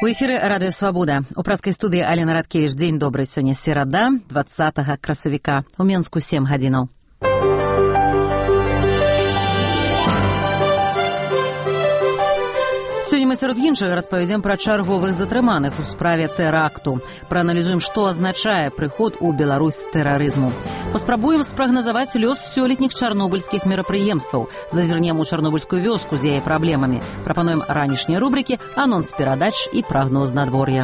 У эфіры радыё «Свабода». У праскай студыі Алена Радкевіч. Дзень добры. Сёння серада, 20 красавіка. У Менску 7 гадзінаў. Сёння мы сярод іншага распавядзем пра чарговых затрыманых у справе тэракту. Прааналізуем, што азначае прыход у Беларусь тэрарызму. Паспрабуем спрагназаваць лёс сёлетніх чарнобыльскіх мерапрыемстваў. Зазірнем у чарнобыльскую вёску з яе праблемамі. Прапануем ранішнія рубрыкі, анонс перадач і прагноз надвор'я.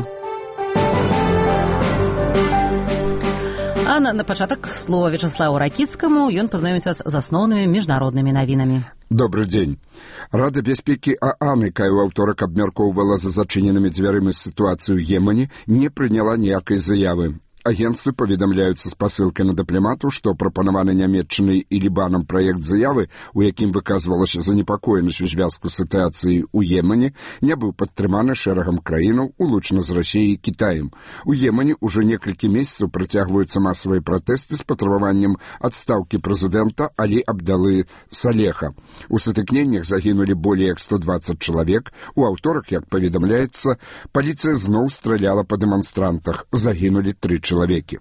А на пачатак слова Вячеславу Ракіцкаму. Ён пазнаёміць вас з асноўнымі міжнароднымі навінамі. Добрый дзень. Рада бяспекі ААН, якая ў аўторак абмяркоўвала за зачыненымі дзвярымі сітуацыю ў Йемене, не прыняла ніякай заявы. Агенцтвы паведамляюцца з пасылкай на дыпламату, што прапанаваны Нямецчынай і Лібанам праект заявы, у якім выказвалася занепакоенасць у звязку з сітуацыяй у Йемене, не быў падтрыманы шэрагам краінаў, улучна з Расіяй і Кітаем. У Йемене ўжо некалькі месяцаў працягваюцца масавыя пратэсты з патрабаваннем адстаўкі прэзідэнта Алі Абдалы Салеха. У сутыкненнях загінулі болей як 120 чалавек. У аўторак, як паведамляецца, паліцыя зноў страляла па дэманстрантах. Загінулі 3 чалавекі.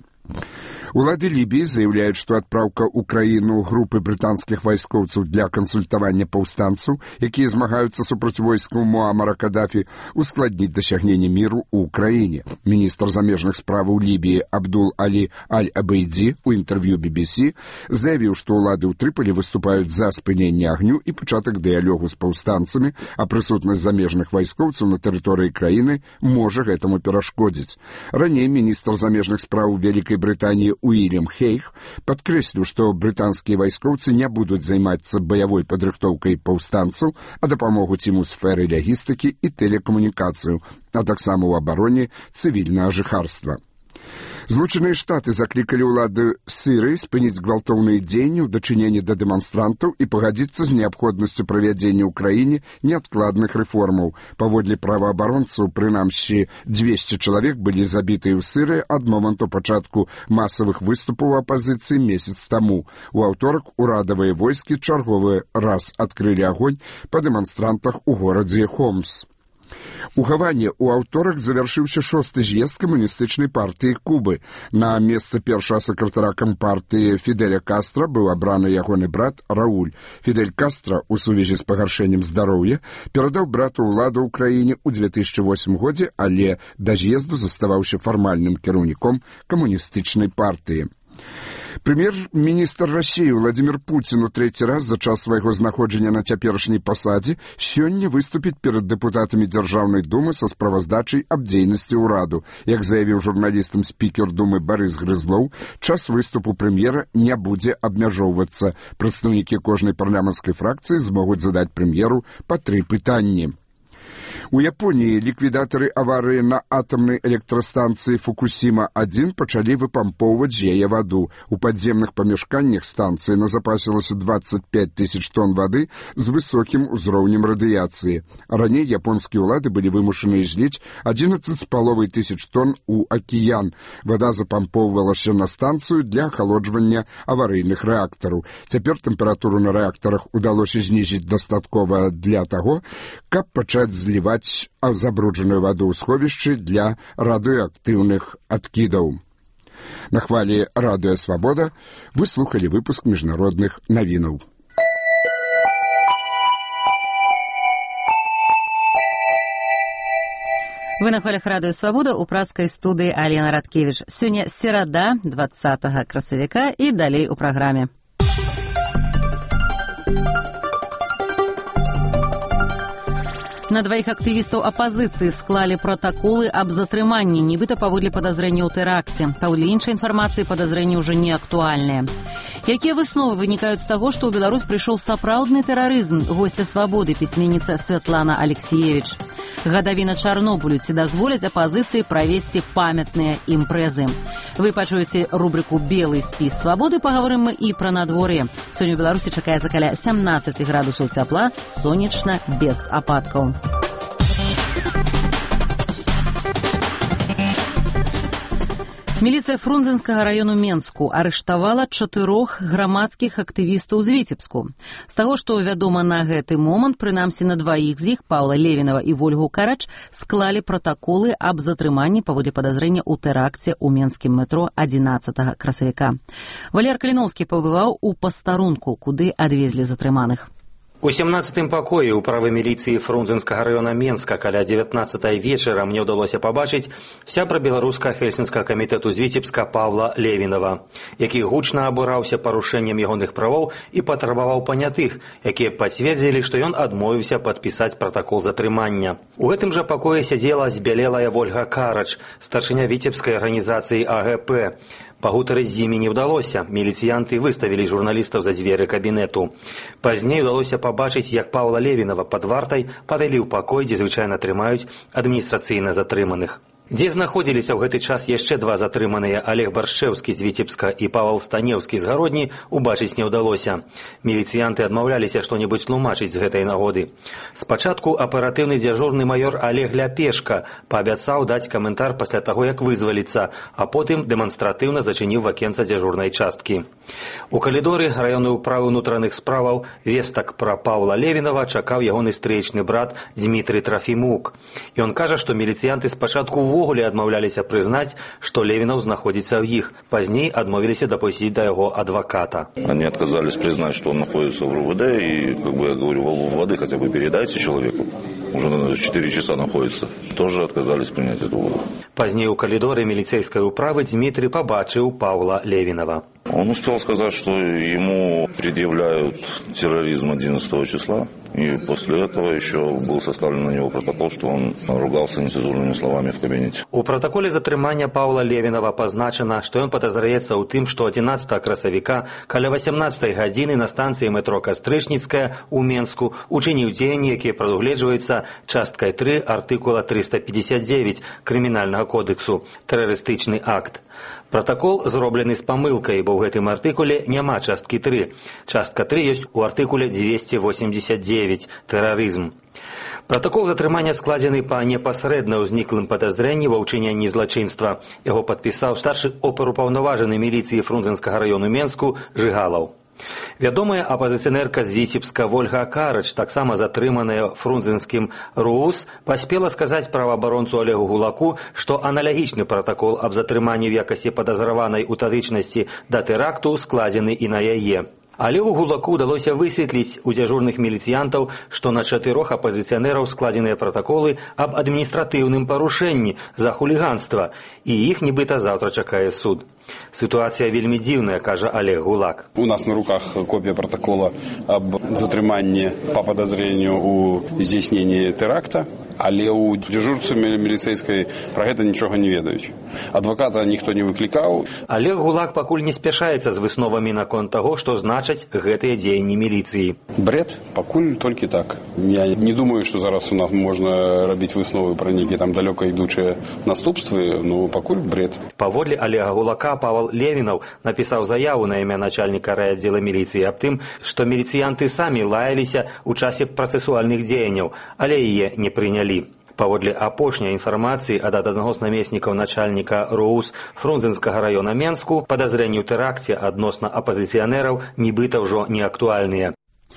Улады Лібіі заяўляюць, што адпраўка ў краіну групы брытанскіх вайскоўцаў для кансультавання паўстанцаў, якія змагаюцца супраць войскаў Муамара Кадафі, ускладніць дасягненне міру ў краіне. Міністр замежных справаў Лібіі Абдул Алі Аль-Абейдзі ў інтэрв'ю BBC заявіў, што ўлады ў Трыполі выступаюць за спыненне агню і пачатак дыялогу з паўстанцамі, а прысутнасць замежных вайскоўцаў на тэрыторыі краіны можа гэтаму перашкодзіць. Раней міністр замежных справаў Вялікай Брытаніі Уильям Хейг падкрэсліў, што брытанскія вайскоўцы не будуць займацца баявой падрыхтоўкай паўстанцаў, а дапамогуць ім у сферы лагістыкі і тэлекамунікацыяў, а таксама ў абароне цывільнага жыхарства. Злучаныя Штаты заклікалі ўлады Сірыі спыніць гвалтоўныя дзеянні ў дачыненні да дэманстрантаў і пагадзіцца з неабходнасцю правядзення ў краіне неадкладных рэформаў. Паводле праваабаронцаў, прынамсі 200 чалавек былі забітыя ў Сірыі ад моманту пачатку масавых выступаў апазіцыі месяц таму. У аўторак урадавыя войскі чарговы раз адкрылі агонь па дэманстрантах у горадзе Хомс. У Гаване ў аўторак завяршыўся 6-й з'езд камуністычнай партыі Кубы. На месца першага сакратара кампартыі Фідэля Кастра быў абраны ягоны брат Рауль. Фідель Кастра ў сувязі з пагаршэннем здароўя перадаў брату ўладу ў краіне ў 2008 годзе, але да з'езду заставаўся фармальным кіраўніком камуністычнай партыі. Прэм'ер-міністр Расіі Владзімір Пуцін у трэці раз за час свайго знаходжання на цяперашняй пасадзе сёння выступіць перад дэпутатамі Дзяржаўнай думы са справаздачай аб дзейнасці ўраду. Як заявіў журналістам спікер думы Барыс Грызлоў, час выступу прэм'ера не будзе абмяжоўвацца. Прадстаўнікі кожнай парламенцкай фракцыі змогуць задаць прэм'еру па 3 пытанні. У Японіі ліквідатары аварыі на атамнай электрастанцыі Фукусіма-1 пачалі выпампоўваць з яе ваду. У падземных памяшканнях станцыі назапасілася 25 тысяч тонн вады з высокім узроўнем радыяцыі. Раней японскія ўлады былі вымушаны зліць 11,5 тысяч тонн у акіян. Вада запампоўвалася на станцыю для ахалоджвання аварыйных рэактараў. Цяпер тэмпературу на рэактарах удалося знізіць дастаткова для таго, каб пачаць зліваць забруджаную ваду ў сховішчы для радыеактыўных адкідаў. На хвалі радыё «Свабода» вы слухалі выпуск міжнародных навінаў. Вы на хвалях радыё «Свабода» у праскай студыі Алена Радкевіч. Сёння серада, 20 красавіка, і далей у праграме. На 2 актывістаў апазіцыі склалі пратаколы аб затрыманні, нібыта паводле падазрэння ў тэракце. Паводле іншай інфармацыі падазрэнні ўжо не актуальныя. Якія высновы вынікаюць з таго, што ў Беларусь прыйшоў сапраўдны тэрарызм? Госця «Свабоды» пісьменніца Святлана Алексіевіч. Гадавіна Чарнобылю, ці дазволяць апазіцыі правесці памятныя імпрэзы. Вы пачуеце рубрыку «Белы спіс Свабоды», пагаворым мы і пра надвор'е. Сёння ў Беларусі чакаецца каля 17 градусаў цяпла, сонечна, без ападкаў. Міліцыя Фрунзенскага району Менску арыштавала 4 грамадскіх актывістаў з Віцебску. З таго, што вядома на гэты момант, прынамсі на 2 з іх, Паўла Левінава і Вольгу Карач, склалі пратаколы аб затрыманні паводле падазрення ў тэракце ў менскім метро 11 красавіка. Валер Каліноўскі пабываў у пастарунку, куды адвезлі затрыманых. У 17-м пакоі ўправы міліцыі Фрунзенскага района Менска каля 19-й вечара мне ўдалося пабачыць сябра беларуска-хельсінскага камітэту з Віцебска Паўла Левінава, які гучна абураўся парушэннем ягоных правоў і патрабаваў панятых, якія пацвердзілі, што ён адмовіўся падпісаць пратакол затрымання. У гэтым жа пакоі сядзела збялелая Вольга Карач, старшыня віцебскай арганізацыі АГП. Пагутарыць з імі не ўдалося. Міліцыянты выставілі журналістаў за дзверы кабінету. Пазней удалося пабачыць, як Паўла Левінава пад вартай павялі ў пакой, дзе звычайна трымаюць адміністрацыйна затрыманых. Дзе знаходзіліся ў гэты час яшчэ 2 затрыманыя, Олег Баршэўскі з Віцебска і Павал Станеўскі з Гародні, убачыць не ўдалося. Міліцыянты адмаўляліся што-небудзь тлумачыць з гэтай нагоды. Спачатку аператыўны дзяжурны маёр Олег Ляпешка паабяцаў даць каментар пасля таго, як вызваліцца, а потым дэманстратыўна зачыніў вакенца дзяжурнай часткі. У калідоры раённай управы ўнутраных справаў вестак пра Паўла Левінава чакаў ягоны стрэчны брат Дмітрый Трафімук. Ён кажа, што міліцыянты спачатку увогуле адмаўляліся прызнаць, што Левинов находится в их. Позднее отмовились допустить до его адвоката. Они отказались признать, что он находится в РУВД, и, как бы я говорю, воды хотя бы передайте человеку. Уже 4 часа находится. Тоже отказались принять эту воду. Позднее у калідоры милицейской управы Дмитрий побачил Павла Левинова. Он успел сказать, что ему предъявляют терроризм 11 числа. И после этого еще был составлен на него протокол, что он ругался нецензурными словами в кабинете. У протоколе затрымання Паўла Левінава пазначана, што ён падазраецца ў тым, што 11 красавіка каля 18 гадзіны на станцыі метро Кастрычніцкая у Менску учыніў дзеянні, якія прадугледжваюцца часткай 3 артыкула 359 Крымінальнага кодексу «Тэрарыстычны акт». Протокол зроблены з памылкай, бо ў гэтым артыкуле няма часткі 3. Частка 3 ёсць у артыкуле 289 «Тэрарызм». Протокол затрымання складзены па непасрэдна ўзніклым падазрэнні ва ўчыненні злачынства. Яго падпісаў старшы оперупаўнаважаны міліцыі Фрунзенскага раёну Менску Жыгалаў. Вядомая апазіцыянерка з Віцебска Вольга Карач, таксама затрыманая фрунзенскім РУС, паспела сказаць праваабаронцу Олегу Гулаку, што аналагічны протакол аб затрыманні в якасці падазраванай у тадычнасці да тэракту складзены і на яе. Олегу Гулаку удалося высветліць у дзяжурных міліцыянтаў, што на 4 апазіцыянераў складзеныя протаколы аб адміністратыўным парушэнні за хуліганства, і іх нібыта заўтра чакае суд. Ситуация вельмі дзіўная, кажа Олег Гулак. У нас на руках копия протокола об затрыманні по подозрению у здзейсненні теракта, але у дзяжурцы міліцейскай про гэта нічога не ведаюць. Адвоката ніхто не выклікаў. Олег Гулак пакуль не спяшаецца з высновамі наконт таго, што значаць гэтыя дзеянні міліцыі. Бред, пакуль толькі так. Я не думаю, што зараз у нас можна рабіць высновы пра нейкія там далёка ідучыя наступствы, ну пакуль бред. Паводле Олега Гулака Павел Левинов написал заяву на імя начальника райотдела милиции об тым, что милициянты сами лаяліся у часе працэсуальных дзеянняў, але яе не прынялі. Паводле апошняй інфармацыі ад аднаго з намеснікаў начальніка РУС Фрунзенскага раёна Менску, падазрэнні ў тэракце адносна апазіцыянераў нібыта ўжо не актуальныя.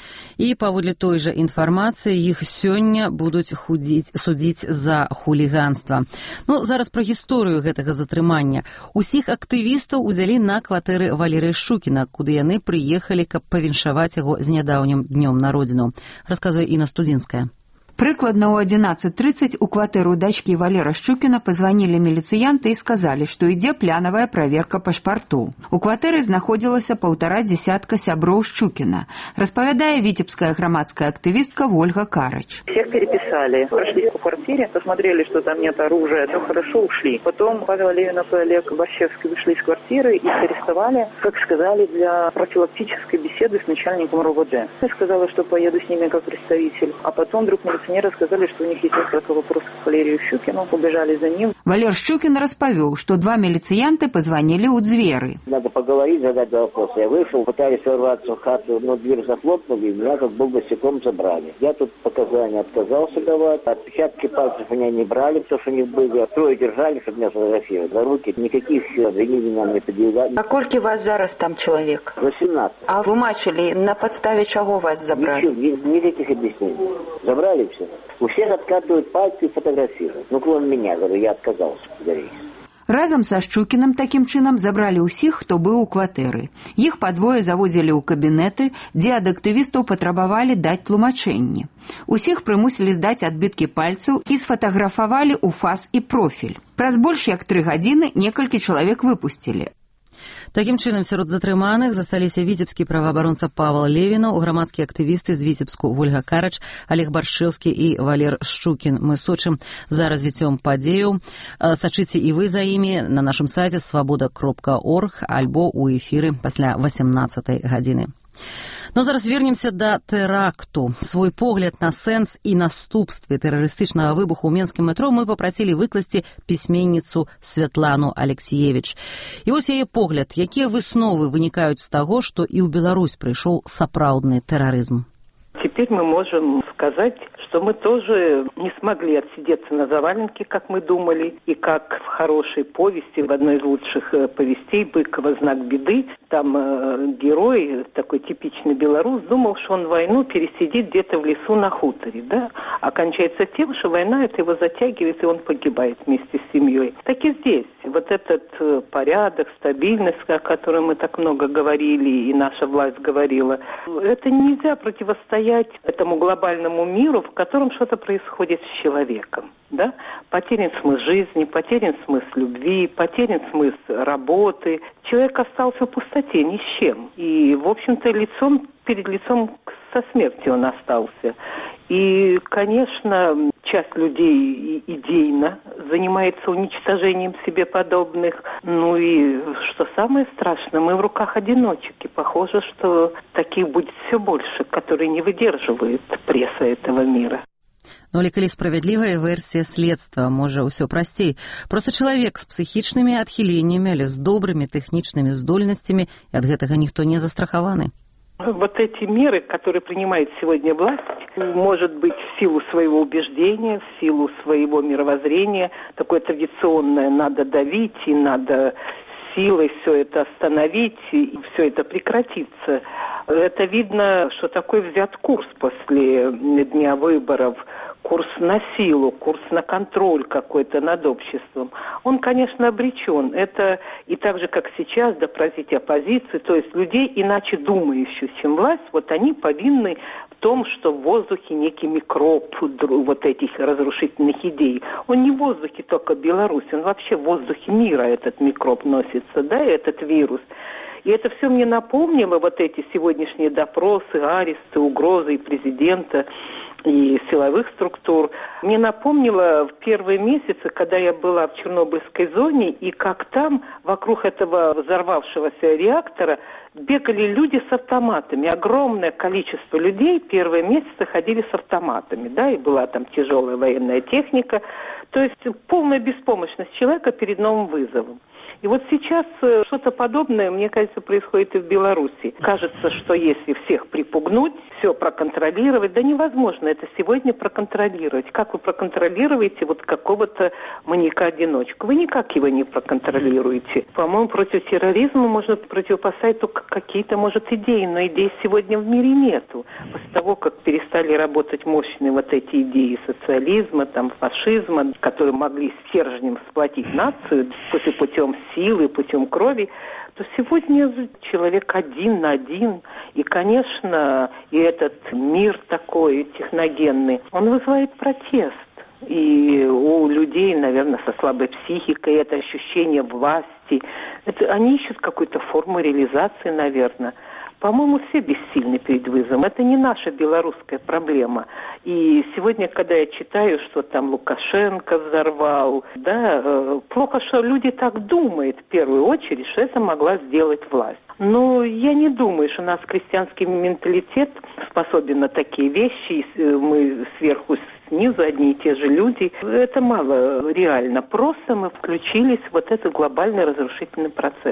І паводле той жа інфармацыі іх сёння будуць судзіць за хуліганства. Ну, зараз пра гісторыю гэтага затрымання. Усіх актывістаў узялі на кватэры Валерыя Шчукіна, куды яны прыехалі, каб павіншаваць яго з нядаўнім днём народзінаў. Расказвае Інна Студзінская. Прыкладна ў 11:30 у кватэру дачкі Валера Шчукіна пазванілі міліцыянты і сказалі, што ідзе планавая праверка пашпартоў. У кватэры знаходзілася 1,5 десятка сяброў Шчукіна, распавядае віцебская грамадская актывістка Вольга Карач. Всех переписали, прошли по квартире, посмотрели, что там нет оружия, все хорошо, ушли. Потом Павел Левинов и Олег Баршевский вышли из квартиры и арестовали, как сказали, для профилактической беседы с начальником РОВД. Я сказала, что поеду с ними как представитель, а потом вдруг милиционеры сказали, что у них есть несколько вопросов к Валерию Щукину, убежали за ним. Валер Щукин распавёў, што 2 міліцыянты позвонили у дзверы. Надо поговорить, задать вопросы. Я вышел, пытались ворваться в хату, но дверь захлопнули, и меня как бы босиком забрали. Я тут показания отказался давать, отпечатки пальцев меня не брали, потому что у них были. 3 держали, чтобы меня сфотографировать. За руки никаких обвинений нам не предъявляли. А кольки вас зараз там человек? 18. А тлумачили, на подставе чего вас забрали? Ничего, никаких объяснений. Забрали все. У всех откатывают пальцы и фотографируют. Ну, кроме меня, говорю, я отказался подарить. Разам са Шчукіным такім чынам забралі ўсіх, хто быў у кватэры. Іх падвое заводзілі ў кабінеты, дзе ад актывістаў патрабавалі даць тлумачэнні. Усіх прымусілі здаць адбіткі пальцаў і сфатаграфавалі ў фас і профіль. Праз больш як 3 гадзіны некалькі чалавек выпусцілі. Такім чынам, сярод затрыманых засталіся віцебскі праваабаронца Павел Левінаў, грамадскія актывісты з Віцебску Вольга Карач, Олег Баршчэўскі і Валер Шчукін. Мы сочым за развіццём падзеяў. Сачыце і вы за імі на нашым сайце свабода.орг альбо ў эфіры пасля 18 гадзіны. Но зараз вернемся да тэракту. Свой погляд на сэнс і наступствы тэрарыстычнага выбуху ў менскім метро мы папрасілі выкласці пісьменніцу Святлану Алексіевіч. І вось яе погляд, якія высновы вынікаюць з таго, што і ў Беларусь прыйшоў сапраўдны тэрарызм. Теперь мы можем сказать, что мы тоже не смогли отсидеться на заваленке, как мы думали, и как в хорошей повести, в одной из лучших повестей «Быкова. Знак беды», там герой, такой типичный белорус, думал, что он войну пересидит где-то в лесу на хуторе, да? А кончается тем, что война это его затягивает, и он погибает вместе с семьей. Так и здесь. Вот этот порядок, стабильность, о которой мы так много говорили, и наша власть говорила, это нельзя противостоять этому глобальному миру, в котором что-то происходит с человеком. Да? Потерян смысл жизни, потерян смысл любви, потерян смысл работы. Человек остался в пустоте ни с чем. И, в общем-то, перед лицом со смертью он остался. И, конечно, часть людей идейно занимается уничтожением себе подобных. Ну и, что самое страшное, мы в руках одиночек. И похоже, что таких будет все больше, которые не выдерживают пресса этого мира. Ну, але калі справядлівая версія следства, можа, ўсё прасцей. Просто чалавек з псіхічнымі адхіленнямі, але з добрымі тэхнічнымі здольнасцямі, і ад гэтага ніхто не застрахаваны. Вот эти меры, которые принимает сегодня власть, может быть, в силу своего убеждения, в силу своего мировоззрения, такое традиционное, надо давить и надо силой все это остановить, и все это прекратится. Это видно, что такой взят курс после дня выборов, курс на силу, курс на контроль какой-то над обществом. Он, конечно, обречен. Это и так же, как сейчас, поразить оппозицию, то есть людей, иначе думающих, чем власть, вот они повинны в том, что в воздухе некий микроб вот этих разрушительных идей. Он не в воздухе только Беларуси, он вообще в воздухе мира этот микроб носится, да, этот вирус. И это все мне напомнило, вот эти сегодняшние допросы, аресты, угрозы и президента, и силовых структур. Мне напомнило в первые месяцы, когда я была в Чернобыльской зоне, и как там вокруг этого взорвавшегося реактора бегали люди с автоматами. Огромное количество людей первые месяцы ходили с автоматами, да, и была там тяжелая военная техника. То есть полная беспомощность человека перед новым вызовом. И вот сейчас что-то подобное, мне кажется, происходит и в Беларуси. Кажется, что если всех припугнуть, все проконтролировать, да невозможно это сегодня проконтролировать. Как вы проконтролируете вот какого-то маньяка-одиночку? Вы никак его не проконтролируете. По-моему, против терроризма можно противопоставить только какие-то, может, идеи, но идей сегодня в мире нету. После того, как перестали работать мощные вот эти идеи социализма, там, фашизма, которые могли стержнем сплотить нацию путем силы, путем крови, то сегодня человек один на один. И, конечно, и этот мир такой техногенный, он вызывает протест. И у людей, наверное, со слабой психикой это ощущение власти. Они ищут какую-то форму реализации, наверное. По-моему, все бессильны перед вызовом. Это не наша белорусская проблема. И сегодня, когда я читаю, что там Лукашенко взорвал, да, плохо, что люди так думают в первую очередь, что это могла сделать власть. Но я не думаю, что у нас крестьянский менталитет способен на такие вещи. Мы сверху, снизу одни и те же люди. Это мало реально. Просто мы включились в вот этот глобальный разрушительный процесс.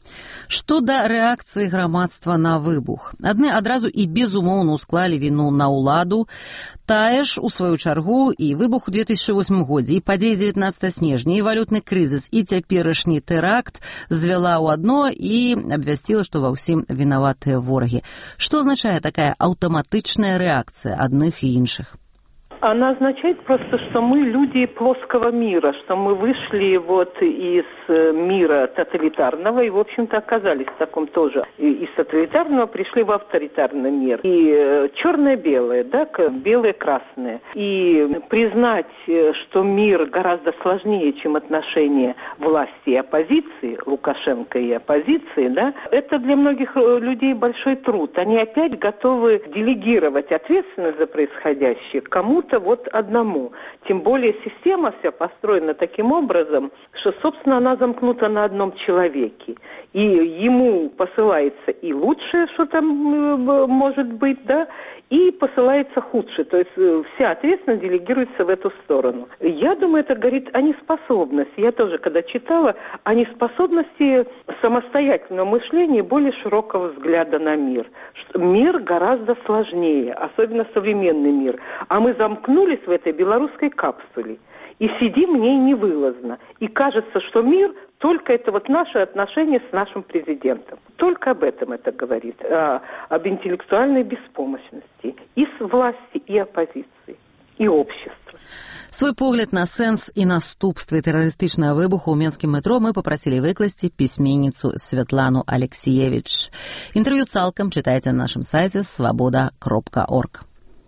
Што да рэакцыі грамадства на выбух. Адны адразу і безумоўна усклалі віну на ўладу. Тая ж, у сваю чаргу, і выбух у 2008 годзе, і падзеі 19 снежня, і валютны крызіс, і цяперашні тэракт звяла ў адно і абвясціла, што ва ўсім вінаватыя ворагі. Што азначае такая аўтаматычная рэакцыя адных і іншых? Она означает просто, что мы люди плоского мира, что мы вышли вот из мира тоталитарного и, в общем-то, оказались в таком тоже. Из тоталитарного пришли в авторитарный мир. И черное-белое, да, белое-красное. И признать, что мир гораздо сложнее, чем отношения власти и оппозиции, Лукашенко и оппозиции, да, это для многих людей большой труд. Они опять готовы делегировать ответственность за происходящее кому-то, вот одному. Тем более система вся построена таким образом, что, собственно, она замкнута на одном человеке. И ему посылается и лучшее, что там может быть, да, и посылается худшее. То есть вся ответственность делегируется в эту сторону. Я думаю, это говорит о неспособности. Я тоже, когда читала, о неспособности самостоятельного мышления и более широкого взгляда на мир. Мир гораздо сложнее, особенно современный мир. А мы замкнулись в этой белорусской капсуле. И сидим в ней невылазно. И кажется, что мир только это вот наши отношения с нашим президентом. Только об этом это говорит. Об интеллектуальной беспомощности и с власти, и оппозиции, и общества. Свой погляд на сэнс і наступствы тэрарыстычнага выбуху ў менскім метро мы папрасілі выкласці пісьменніцу Святлану Алексіевіч. Інтэрв'ю цалкам чытайце на нашым сайце svoboda.org.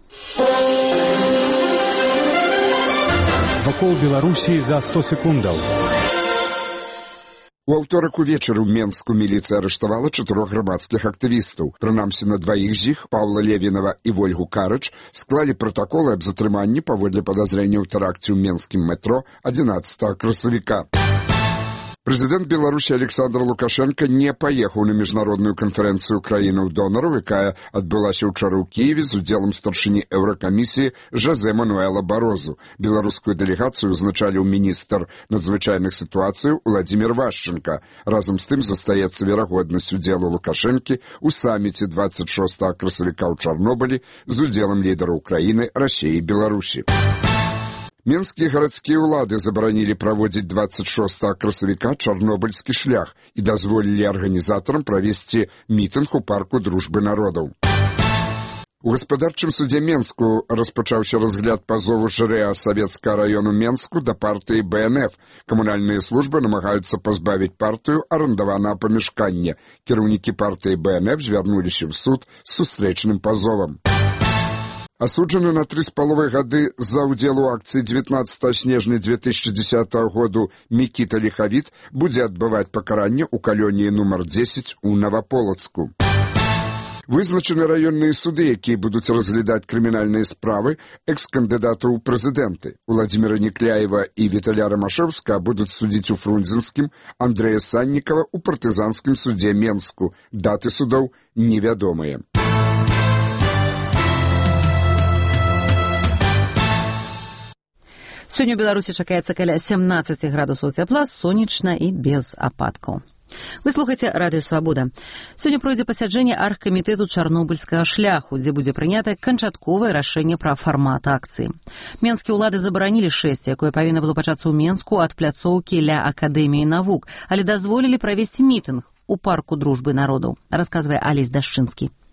Вакол Беларусі за 100 секундаў. У аўторак увечары ў Менску міліцыя арыштавала 4 грамадскіх актывістаў. Прынамсі на дваіх з іх, Паўла Левінава і Вольгу Карыч, склалі пратаколы аб затрыманні паводле падазрення ў тэракце ў менскім метро 11 красавіка. Прэзідэнт Беларусі Александр Лукашенко не паехаў на міжнародную канферэнцыю краінаў-донараў, якая адбылася ўчора ў Кіеве з удзелам старшыні Еўракамісіі Жозе Мануэла Барозу. Беларускую дэлегацыю узначаліў міністр надзвычайных сітуацый Владзімір Вашченка. Разам з тым застаецца верагоднасць удзелу Лукашэнкі ў саміце 26 красавіка ў Чарнобылі з удзелам лідараў краіны, Расіі і Беларусі. Менскія гарадскія ўлады забаранілі праводзіць 26 красавіка чарнобыльскі шлях і дазволілі арганізатарам правесці мітынг у парку дружбы народаў. У гаспадарчым судзе Менску распачаўся разгляд пазову жырэа Савецкага раёну Менску да партыі БНФ. Камунальныя службы намагаюцца пазбавіць партыю арандаванага памяшкання. Кіраўнікі партыі БНФ звярнуліся ў суд з сустрэчным пазовам. Асуджаны на 3,5 гады за ўдзел у акцыі 19 снежня 2010 году Мікіта Ліхавіт будзе адбываць пакаранне ў калоніі нумар 10 у Новополацку. Вызначаны раённыя суды, якія будуць разглядаць крымінальныя справы экс-кандыдатаў у прэзідэнты. Владзіміра Некляева і Віталя Рамашэўска будуць судзіць у Фрунзенскім, Андрэя Саннікава ў партызанскім судзе Менску. Даты судоў невядомыя. Сёння ў Беларусі чакаецца каля 17 градусаў цяпла, сонечна і без ападкаў. Вы слухаеце радыё «Свабода». Сёння пройдзе пасяджэнне аргкамітэту чарнобыльскага шляху, дзе будзе прынята канчатковае рашэнне пра фармат акцыі. Менскія ўлады забаранілі шэсце, якое павінна было пачацца ў Менску ад пляцоўкі ля Акадэміі навук, але дазволілі правесці мітынг у парку дружбы народаў, расказвае Алесь Дашчынскі.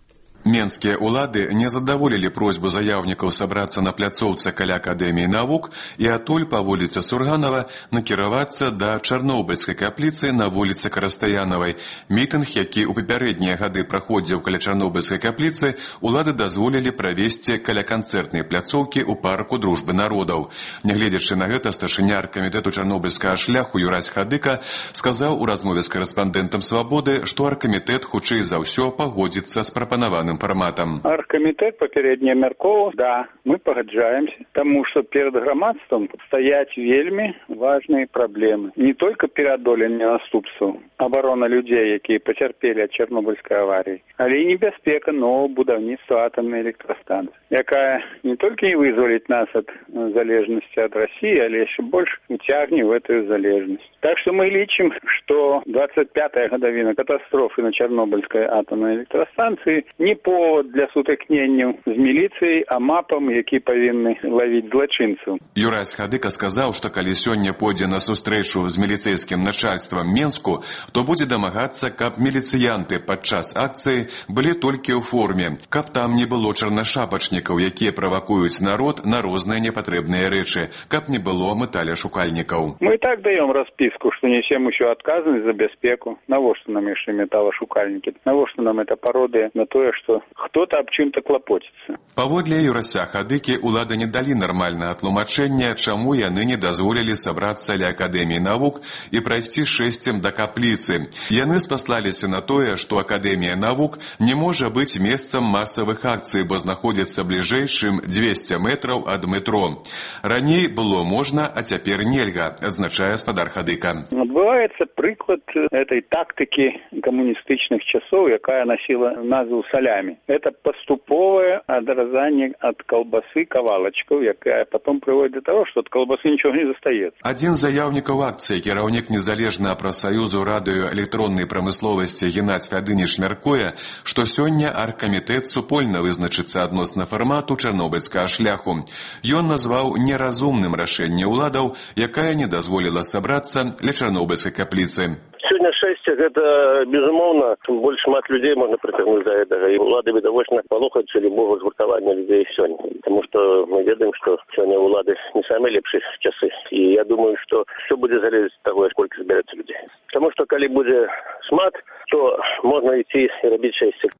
Менскія ўлады не задаволілі просьбу заяўнікаў сабрацца на пляцоўцы каля Акадэміі навук і адтуль па вуліцы Сурганова накіравацца да Чарнобыльскай капліцы на вуліцы Карастаянавай. Мітынг, які ў папярэднія гады праходзіў каля Чарнобыльскай капліцы, улады дазволілі правесці каля канцэртнай пляцоўкі ў парку Дружбы народаў. Нягледзячы на гэта, старшыня аргкамітэту Чарнобыльскага шляху Юрась Хадыка сказаў у размове з карэспандэнтам «Свабоды», што аргкамітэт хутчэй за ўсё пагодзіцца з прапанаваным форматам. Аргкамітэт папярэдне абмяркоўваў, да, мы пагаджаемся, таму што перад грамадствам стаяць вельмі важныя праблемы. Не толькі пераадоленне наступстваў, абарона людзей, якія пацярпелі ад Чарнобыльскай аварыі, але і небяспека нового будаўніцтва атамнай электрастанцыі, якая не толькі не вызваліць нас ад залежнасці ад России, але яшчэ больш уцягне в эту залежнасць. Так што мы лічым, што 25-я гадавіна катастрофы на Чарнобыльскай атамнай электрастанцыі не повод для сутыкненняў з міліцыяй, а мапам, які павінны лавіць злачынцаў. Юрась Хадыка сказаў, што калі сёння пойдзе на сустрэчу з міліцэйскім начальствам Менску, то будзе дамагацца, каб міліцыянты падчас акцыі былі толькі ў форме, каб там не было чарнашапачнікаў, якія правакуюць народ на розныя непатрэбныя рэчы, каб не было металашукальнікаў. Мы і так даем расписку, што несем усю адказнасць за бяспеку. Навошта нам яшчэ металашукальнікі? Навошта нам эта пародыя на тое, што хто-то аб чым-то клапоціцца? Паводле Юрася Хадыкі, улады не далі нармальнага тлумачэння, чаму яны не дазволілі сабрацца ля Акадэміі навук і прайсці шэсцем да капліцы. Яны спаслаліся на тое, што Акадэмія навук не можа быць месцам масавых акцый, бо знаходзіцца бліжэй, чым 200 метраў ад метро. Раней было можна, а цяпер нельга, адзначае спадар Хадыка. Адбываецца прыклад этой тактыкі камуністычных часоў, якая носила назву салямі. Это паступовае адразанне ад калбасы кавалачкаў, якая потом прыводзіць до того, што ад калбасы нічога не застаецца. Адзін з заяўнікаў акцыі, кіраўнік незалежнага прафсаюзу радыёэлектроннай прамысловасці Геннадзь Фядыніч мяркуе, што сёння аргкамітэт супольна вызначыцца адносна фармату чарнобыльскага шляху. Ён назваў неразумным рашэнне ўладаў, якая не дазволіла сабрацца ля чарнобыльскай капліцы. Сегодня шэсце гэта, безумоўна, больш шмат людзей можна прыцягнуць за гэтага. І ўлады відавочна палохаюцца любого згуртавання людзей сёння. Таму што мы ведаем, што сёння ўлады не самыя лепшыя часы. І я думаю, што ўсё будзе залежаць ад таго, колькі збярэцца людзей. Таму што калі будзе шмат, то можна ісці і рабіць шэсце.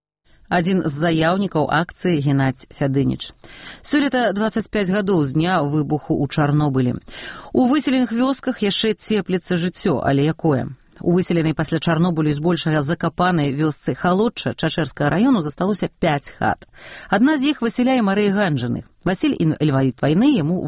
Адзін з заяўнікаў акцыі Геннадзь Фядыніч. Сёлета 25 гадоў з дня выбуху ў Чарнобылі. У выселеных вёсках яшчэ цепліцца жыццё, але якое? У выселенай пасля Чарнобылю збольшага закапанай вёсцы Халодча Чачэрскага раёну засталося 5 хат. Адна з іх высяляе Марыя Ганджаных. Васіль інвалід вайны, яму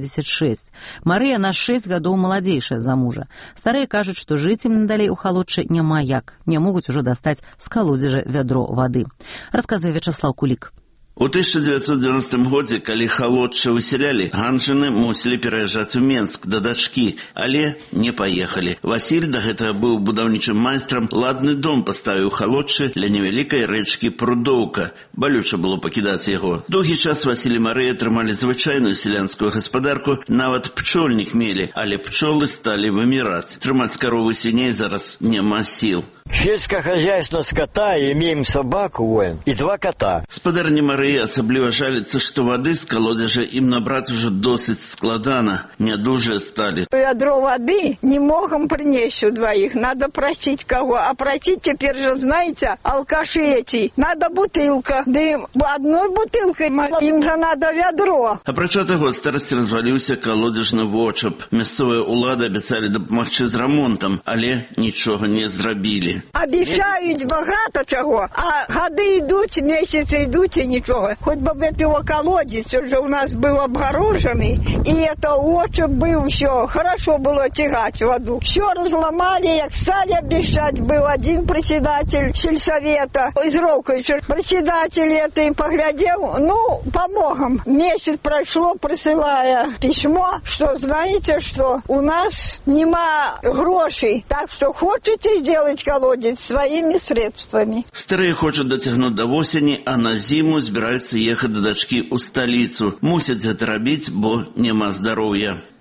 86. Марыя на 6 гадоў маладзейшая за мужа. Старыя кажуць, што жыць ім надалей у Халодчы няма як. Не могуць ужо дастаць з калодзежа вядро вады. Расказвае Вячаслаў Кулік. У 1990 годзе, калі Халодча высялялі, Ганджаны мусілі пераязджаць у Менск да дачкі, але не паехалі. Васіль да гэтага быў будаўнічым майстрам, ладны дом паставіў Халодчы ля невялікай рэчкі Прудоўка. Балюча было пакідаць яго. Доўгі час Васіль і Марыя трымалі звычайную сялянскую гаспадарку, нават пчольнік мелі, але пчолы сталі выміраць. Трымаць каровы свіней зараз няма сіл. Сельское хозяйство скота, имеем собаку, воин, и 2 кота. Спадарня Марыя асабліва жаліцца, што вады з калодзежа ім набраць уже досыць складана, нядужыя сталі. Ядро воды не можем принять у двоих, надо просить кого, а просить теперь же, знаете, алкаши эти. Надо бутылка, да им одной бутылкой, им же надо ведро. Апрача таго, старасці разваліўся калодзежны вочап. Мясцовыя ўлады абяцалі дапамагчы з рамонтам, але нічога не зрабілі. Обещают богато чего, а годы идут, месяцы идут и ничего. Хоть бы этого колодец уже у нас был обгороженный, и это очень был все. Хорошо было тягать воду. Все разломали, как стали обещать, был один председатель сельсовета из Роковича. Председатель это и поглядел, ну, помогам. Месяц прошло, присылая письмо, что знаете, что у нас нема грошей, так что хотите сделать колодец своими средствами. Старыя хочуць дацягнуць да восені, а на зіму збіраюцца ехаць да дачкі ў сталіцу. Мусяць гэта рабіць, бо няма здароўя.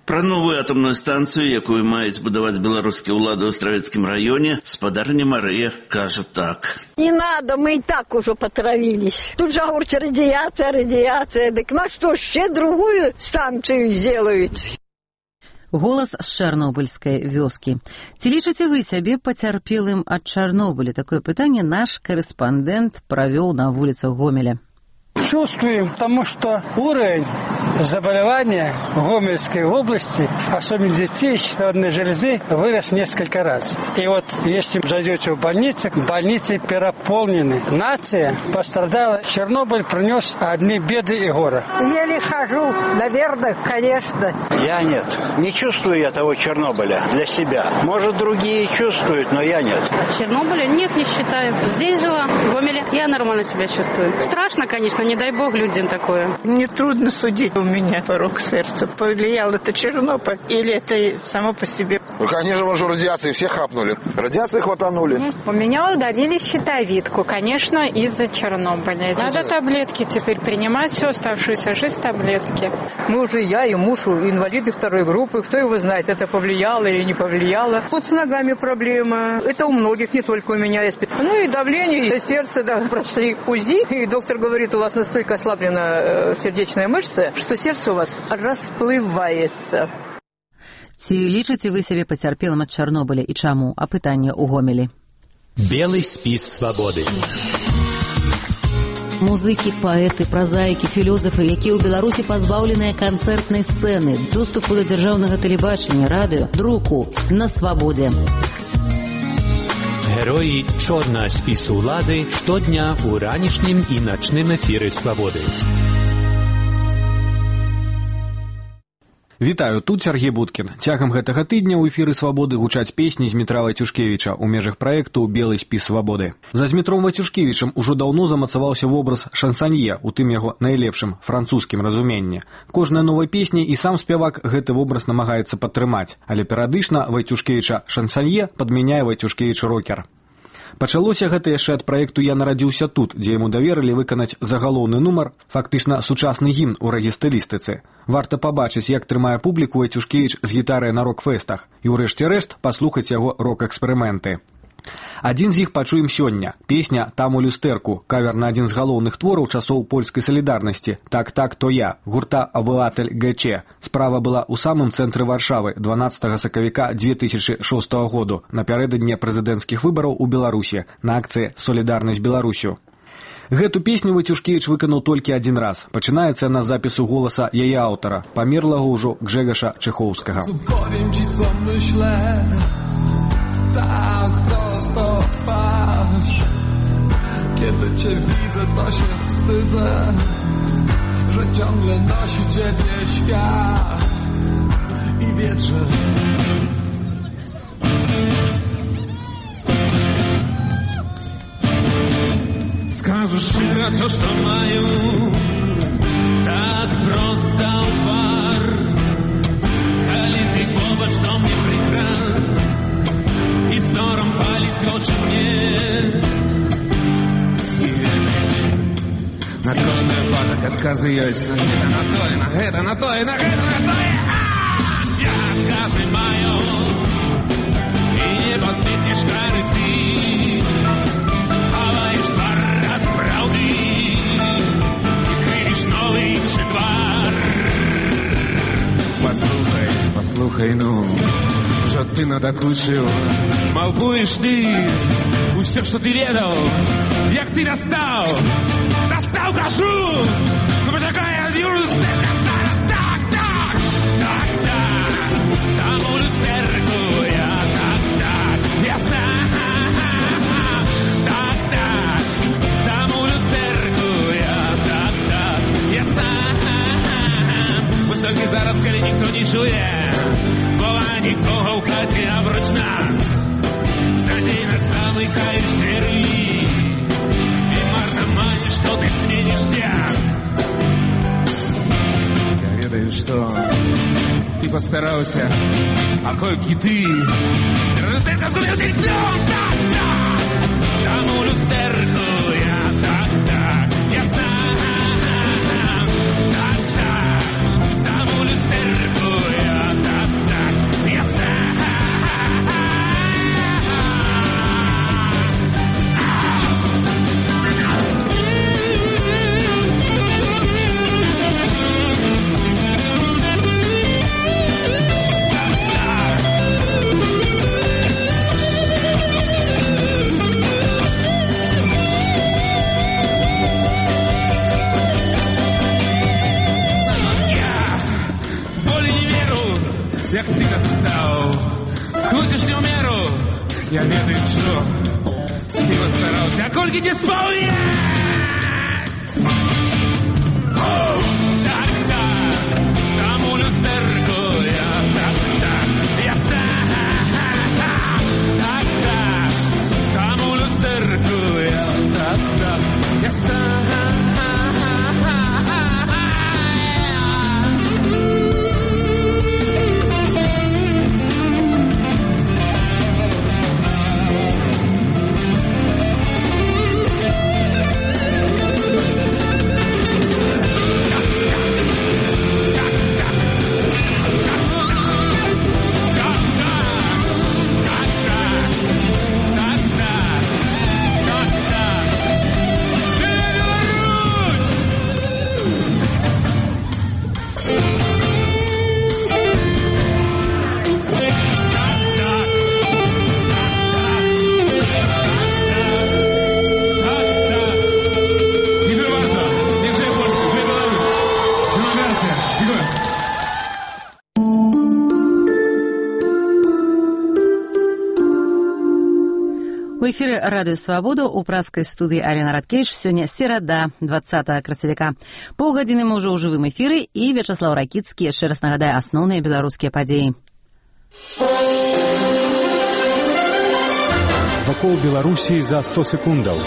Пра новую атомную станцию, якую маюць будаваць беларускія ўлады ў Астравецкім раёне, спадарня Марыя кажа так. Не надо, мы и так уже потравились. Тут же говорят, радиация. Так на что, еще другую станцию сделают? Голас з чарнобыльскай вёскі. Ці лічыце вы сябе пацярпелым ад Чарнобыля? Такое пытанне наш корэспандэнт правёў на вуліцах Гомеля. Чувствуем, потому что уровень заболевания в Гомельской области, особенно детей щитовидной железы, вырос несколько раз. И вот если зайдете в больницы переполнены. Нация пострадала. Чернобыль принес одни беды и горы. Еле хожу, наверное, конечно. Я нет. Не чувствую я того Чернобыля для себя. Может, другие чувствуют, но я нет. Чернобыля нет, не считаю. Здесь жила, в Гомеле. Я нормально себя чувствую. Страшно, конечно, не дай бог людям такое. Мне трудно судить. У меня порог сердца. Повлиял это Чернобыль или это само по себе? Ну, конечно, вон же радиации все хапнули. Радиации хватанули. У меня удалили щитовидку, конечно, из-за Чернобыля. Надо таблетки теперь принимать, всю оставшуюся жизнь таблетки. Мы уже, я и муж, инвалиды второй группы. Кто его знает, это повлияло или не повлияло. Вот с ногами проблема. Это у многих, не только у меня есть. Ну и давление, и сердце, да, прошли УЗИ. И доктор говорит, у вас настолько ослаблена сердечная мышца, что сердце у вас расплывается. Ці лічыце вы сябе пацярпелым ад Чарнобыля і чаму? А пытанне ў Гомелі. Белый спіс свабоды. Музыкі, паэты, празаікі, філёзафы, якія ў Беларусі пазбаўленыя канцэртнай сцэны, доступу да дзяржаўнага тэлебачання, радыё, друку на свабодзе. Героі чорнага спісу ўлады штодня ў ранішнім і начным эфіры свабоды. Вітаю, тут Сергей Будкін. Цягам гэтага тыдня ў эфіры свабоды гучаць песні Змітра Вацюшкевіча ў межах праекту «Белы спіс свабоды». За Змітром Вацюшкевічам ужо даўно замацаваўся вобраз шансанье ў тым яго найлепшым французскім разуменні. Кожная новая песня і сам спявак гэты вобраз намагаецца падтрымаць, але перыядычна Вацюшкевіча шансанье падмяняе Вацюшкевіч рокер. Пачалося гэта яшчэ ад праекту «Я нарадзіўся тут», дзе яму даверылі выканаць загалоўны нумар, фактычна сучасны гімн у рэгі-стылістыцы. Варта пабачыць, як трымае публіку Вацюшкевіч з гітарай на рок-фэстах і ўрэшце рэшт паслухаць яго рок-эксперыменты. Адзін з іх пачуем сёння. Песня «Там у люстэрку», кавер на адзін з галоўных твораў часоў польскай салідарнасці «Так, то я», гурта «Абыватель ГЧ». Справа была ў самым цэнтры Варшавы 12 сакавіка 2006 году, напярэдадні прэзідэнцкіх выбараў у Беларусі, на акцыі «Солідарнасць Беларусю». Гэту песню Вацюшкевіч выканаў толькі адзін раз. Пачынаецца на запісу голаса яе аўтара, памерлага ўжо Гжэгаша Чэхоўскага. Tak prosto w twarz. Kiedy cię widzę, to się wstydzę, że ciągle nosi ciebie świat i wietrze. Скажу щиро то, что маю, так просто у твар. Коли ты побач, то мне прикра, и сором палец в очи мне. На кожны выпадок адказы ёсць. На гэта, на тое, на гэта, на тое, на гэта, на тое. Я адказы маю, і не пазбегнеш кары ты. Хаваеш твар ад праўды і крыеш новы іншы твар. Послухай, ну, что ты надокучил. Малпуешь ты усё, что ты ведал, як ты достал, прошу. Ну почекай, люстерка зараз, так, там у люстерку я, так, я сам, так, там у люстерку я, так, я сам. Высокі зараз, калі ніхто не чуе, нікого в хаті, обруч нас. Задей на самый кайф серый, и марно манишь, что ты сменишься. Я ведаю, что ты постарался, а кольки ты люстерка зубил ты днем, так, там у люстерку я, так, я сам, так, там у люстерку я, Я ведаю, что ты постарался, а кольки не спал я! Так-так, там у люстерку я, так-так, я сам. Так-так, там у люстерку я, так-так, я сам. У эфіры радыё свабода ў праскай студыі Алена Радкевіч. Сёння серада, 20 красавіка. Паўгадзіны мы ўжо ў жывым эфіры, і Вячаслаў Ракіцкі яшчэ раз нагадае асноўныя беларускія падзеі. Вакол Беларусі за 100 секундаў.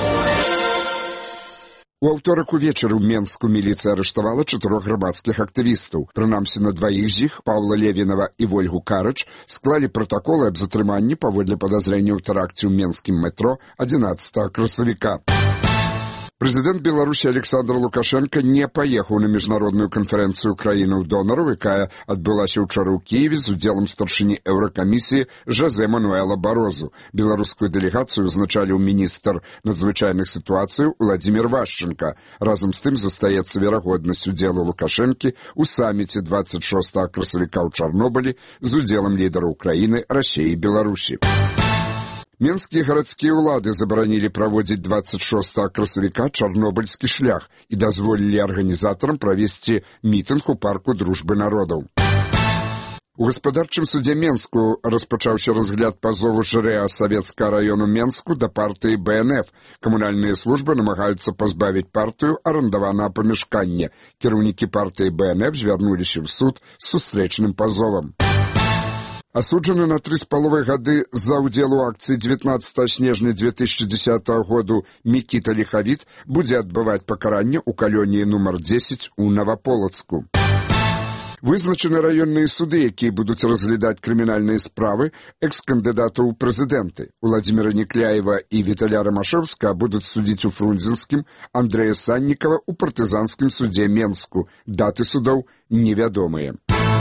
У аўторак увечары ў Менску міліцыя арыштавала 4 грамадскіх актывістаў. Прынамсі на дваіх з іх, Паўла Левінава і Вольгу Карач, склалі пратаколы аб затрыманні паводле падазрення ў тэракце ў менскім метро 11 красавіка. Прэзідэнт Беларусі Александр Лукашенко не паехаў на міжнародную канферэнцыю краінаў-донараў, якая адбылася ўчора ў Кіеве з удзелам старшыні Еўракамісіі Жозе Мануэла Барозу. Беларускую дэлегацыю узначаліў міністр надзвычайных сітуацыяў Владзімір Вашченка. Разам з тым застаецца верагоднасць удзелу Лукашэнкі ў саміце 26 красавіка ў Чарнобылі з удзелам лідараў краіны, Расіі і Беларусі. Менскія гарадскія ўлады забаранілі праводзіць 26 красавіка чарнобыльскі шлях і дазволілі арганізатарам правесці мітынг у парку дружбы народаў. У гаспадарчым судзе Менску распачаўся разгляд пазову жырэа Савецкага раёну Менску да партыі БНФ. Камунальныя службы намагаюцца пазбавіць партыю арандаванага памяшкання. Кіраўнікі партыі БНФ звярнуліся ў суд з сустрэчным пазовам. Асуджаны на 3,5 гады за ўдзел у акцыі 19 снежня 2010 году Мікіта Ліхавіт будзе адбываць пакаранне ў калоніі нумар 10 у Наваполацку. Вызначаны раённыя суды, якія будуць разглядаць крымінальныя справы экс-кандыдатаў у прэзідэнты. Владзіміра Некляева і Віталя Рамашэўска будуць судзіць у Фрунзенскім, Андрэя Саннікава ў партызанскім судзе Менску. Даты судоў невядомыя.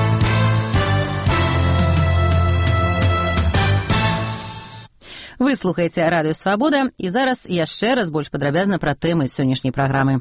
Вы слухаеце радыё Свабода, і зараз яшчэ раз больш падрабязна пра тэмы сённяшняй праграмы.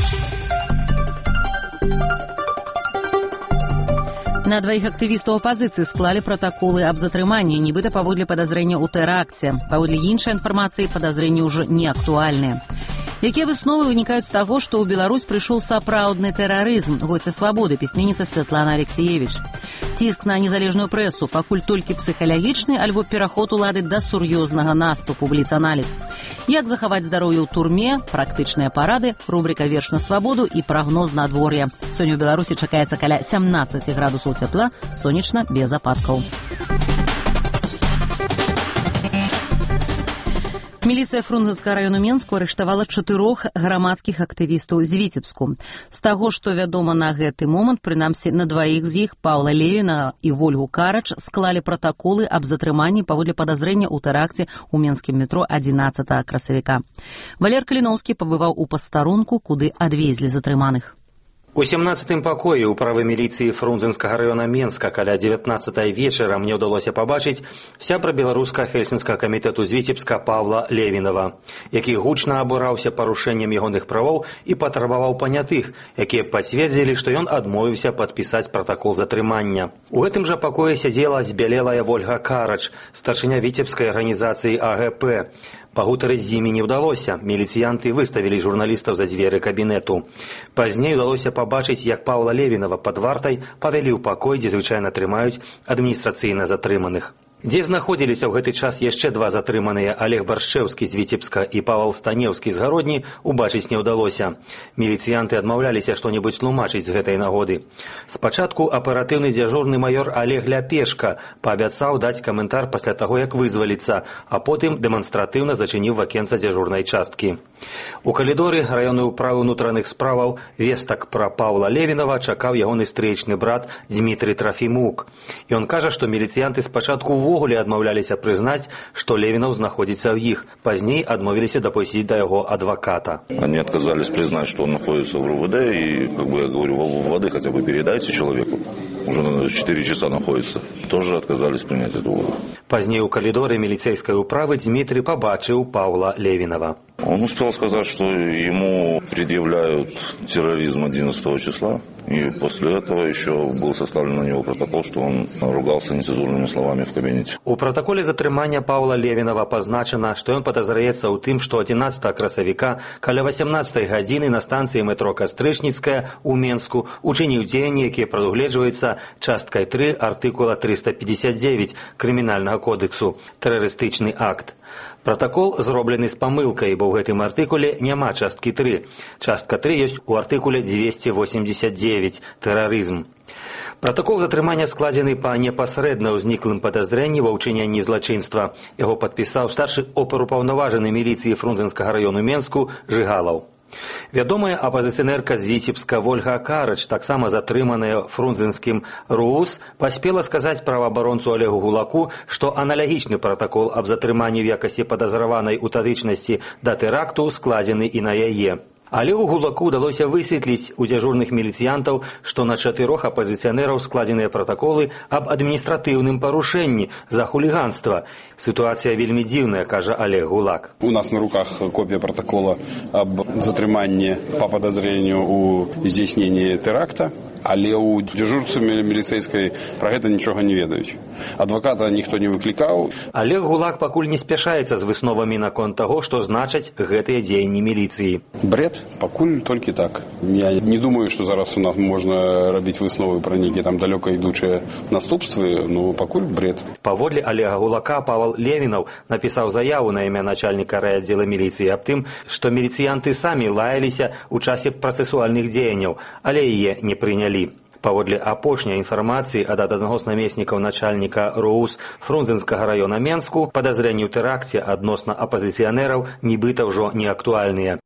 На дваіх актывістаў апазіцыі склалі пратаколы аб затрыманні, нібыта паводле падазрення ў тэракце. Паводле іншай інфармацыі падазрэнні ўжо не актуальныя. Якія высновы вынікаюць з таго, што ў Беларусь прыйшоў сапраўдны тэрарызм? Госця Свабоды, пісьменніца Святлана Алексеевіч. Ціск на незалежную прэсу пакуль толькі псіхалагічны альбо пераход улады да сур'ёзнага наступу, бліц-аналіз. Як захаваць здароўе ў турме, практычныя парады, рубрика «Верш на свабоду» і прагноз надвор'я. Сёння ў Беларусі чакаецца каля 17 градусаў цяпла, сонечна, без ападкаў. Міліцыя Фрунзенскага раёну Менску арыштавала 4 грамадскіх актывістаў з Віцебску. З таго, што вядома на гэты момант, прынамсі на дваіх з іх, Паўла Левіна і Вольгу Карач, склалі пратаколы аб затрыманні паводле падазрення ў тэракце ў менскім метро 11 красавіка. Валер Каліноўскі пабываў у пастарунку, куды адвезлі затрыманых. У 17-м пакоі ўправы міліцыі Фрунзенскага раёна Менска каля 19-й вечара мне ўдалося пабачыць сябра беларуска-хельсінскага камітэту з Віцебска Паўла Левінава, які гучна абураўся парушэннем ягоных правоў і патрабаваў панятых, якія пацвердзілі, што ён адмовіўся падпісаць пратакол затрымання. У гэтым жа пакоі сядзела збялелая Вольга Карач, старшыня віцебскай арганізацыі АГП. Пагутарыць з імі не ўдалося. Міліцыянты выставілі журналістаў за дзверы кабінету. Пазней удалося пабачыць, як Паўла Левінава пад вартай павялі ў пакой, дзе звычайна трымаюць адміністрацыйна затрыманых. Дзе знаходзіліся ў гэты час яшчэ два затрыманыя Олег Баршчэўскі з Віцебска і Павал Станеўскі з Гародні, убачыць не ўдалося. Міліцыянты адмаўляліся што-небудзь тлумачыць з гэтай нагоды. Спачатку аператыўны дзяжурны маёр Олег Ляпешка паабяцаў даць каментар пасля таго, як вызваліцца, а потым дэманстратыўна зачыніў вакенца дзяжурнай часткі. У калідоры раённай управы ўнутраных справаў вестак пра Паўла Левінава чакаў ягоны стрэчны брат Дмітрый Трафімук. Ён кажа, што міліцыянты спачатку увогуле адмаўляліся прызнаць, што Левинов находится в их. Позднее отмовились допустить до его адвоката. Они отказались признать, что он находится в РУВД, и, как бы я говорю, в ВВД хотя бы передайте человеку. Уже 4 часа находится. Тоже отказались принять эту воду. Позднее у калідоры милицейской управы Дмитрий побачил Павла Левинова. Он успел сказать, что ему предъявляют терроризм 11 числа. И после этого еще был составлен на него протокол, что он ругался нецензурными словами в кабинете. У протоколе затрымання Павла Левинова позначено, что он подозревается у тым, что 11 красавіка каля 18 гадзіны на станции метро Кастрычніцкая у Менску учинил дзеянні, якія прадугледжваюцца часткой 3 артикула 359 Криминального кодексу «Тэрарыстычны акт». Протокол зроблены з памылкай, бо ў гэтым артыкуле няма часткі 3. Частка 3 ёсць у артыкуле 289 «Тэрарызм». Протокол затрымання складзены па непасрэдна ўзніклым падазрэнні ва ўчыненні злачынства. Яго падпісаў старшы оперупаўнаважаны міліцыі Фрунзенскага раёну Менску Жыгалаў. Вядомая апазіцыянерка з Віцебска Вольга Карач, таксама затрыманая фрунзенскім РУС, паспела сказаць праваабаронцу Олегу Гулаку, што аналагічны протакол аб затрыманні в якасці падазраванай у тадычнасці да тэракту складзены і на яе. Олегу Гулаку удалося высветліць у дзяжурных міліцыянтаў, што на 4 апазіцыянераў складзеныя протаколы аб адміністратыўным парушэнні за хуліганства. Ситуация вельмі дзіўная, кажа Олег Гулак. У нас на руках копия протокола об затрыманні по подозрению у здзейсненні теракта, але у дзяжурцы міліцейскай про гэта нічога не ведаюць. Адвоката ніхто не выклікаў. Олег Гулак пакуль не спяшаецца з высновамі наконт таго, што значаць гэтыя дзеянні міліцыі. Бред, пакуль толькі так. Я не думаю, што зараз у нас можна рабіць высновы пра нейкія там далёка ідучыя наступствы, но пакуль бред. Паводле Олега Гулака, Павел Левинов написал заяву на імя начальника райотдела милиции аб тым, што міліцыянты самі лаяліся ў часе працэсуальных дзеянняў, але яе не прынялі. Паводле апошняй інфармацыі ад аднаго з намеснікаў начальніка РУС Фрунзенскага раёна Менску, падазрэнні ў тэракце адносна апазіцыянераў нібыта ўжо не актуальныя.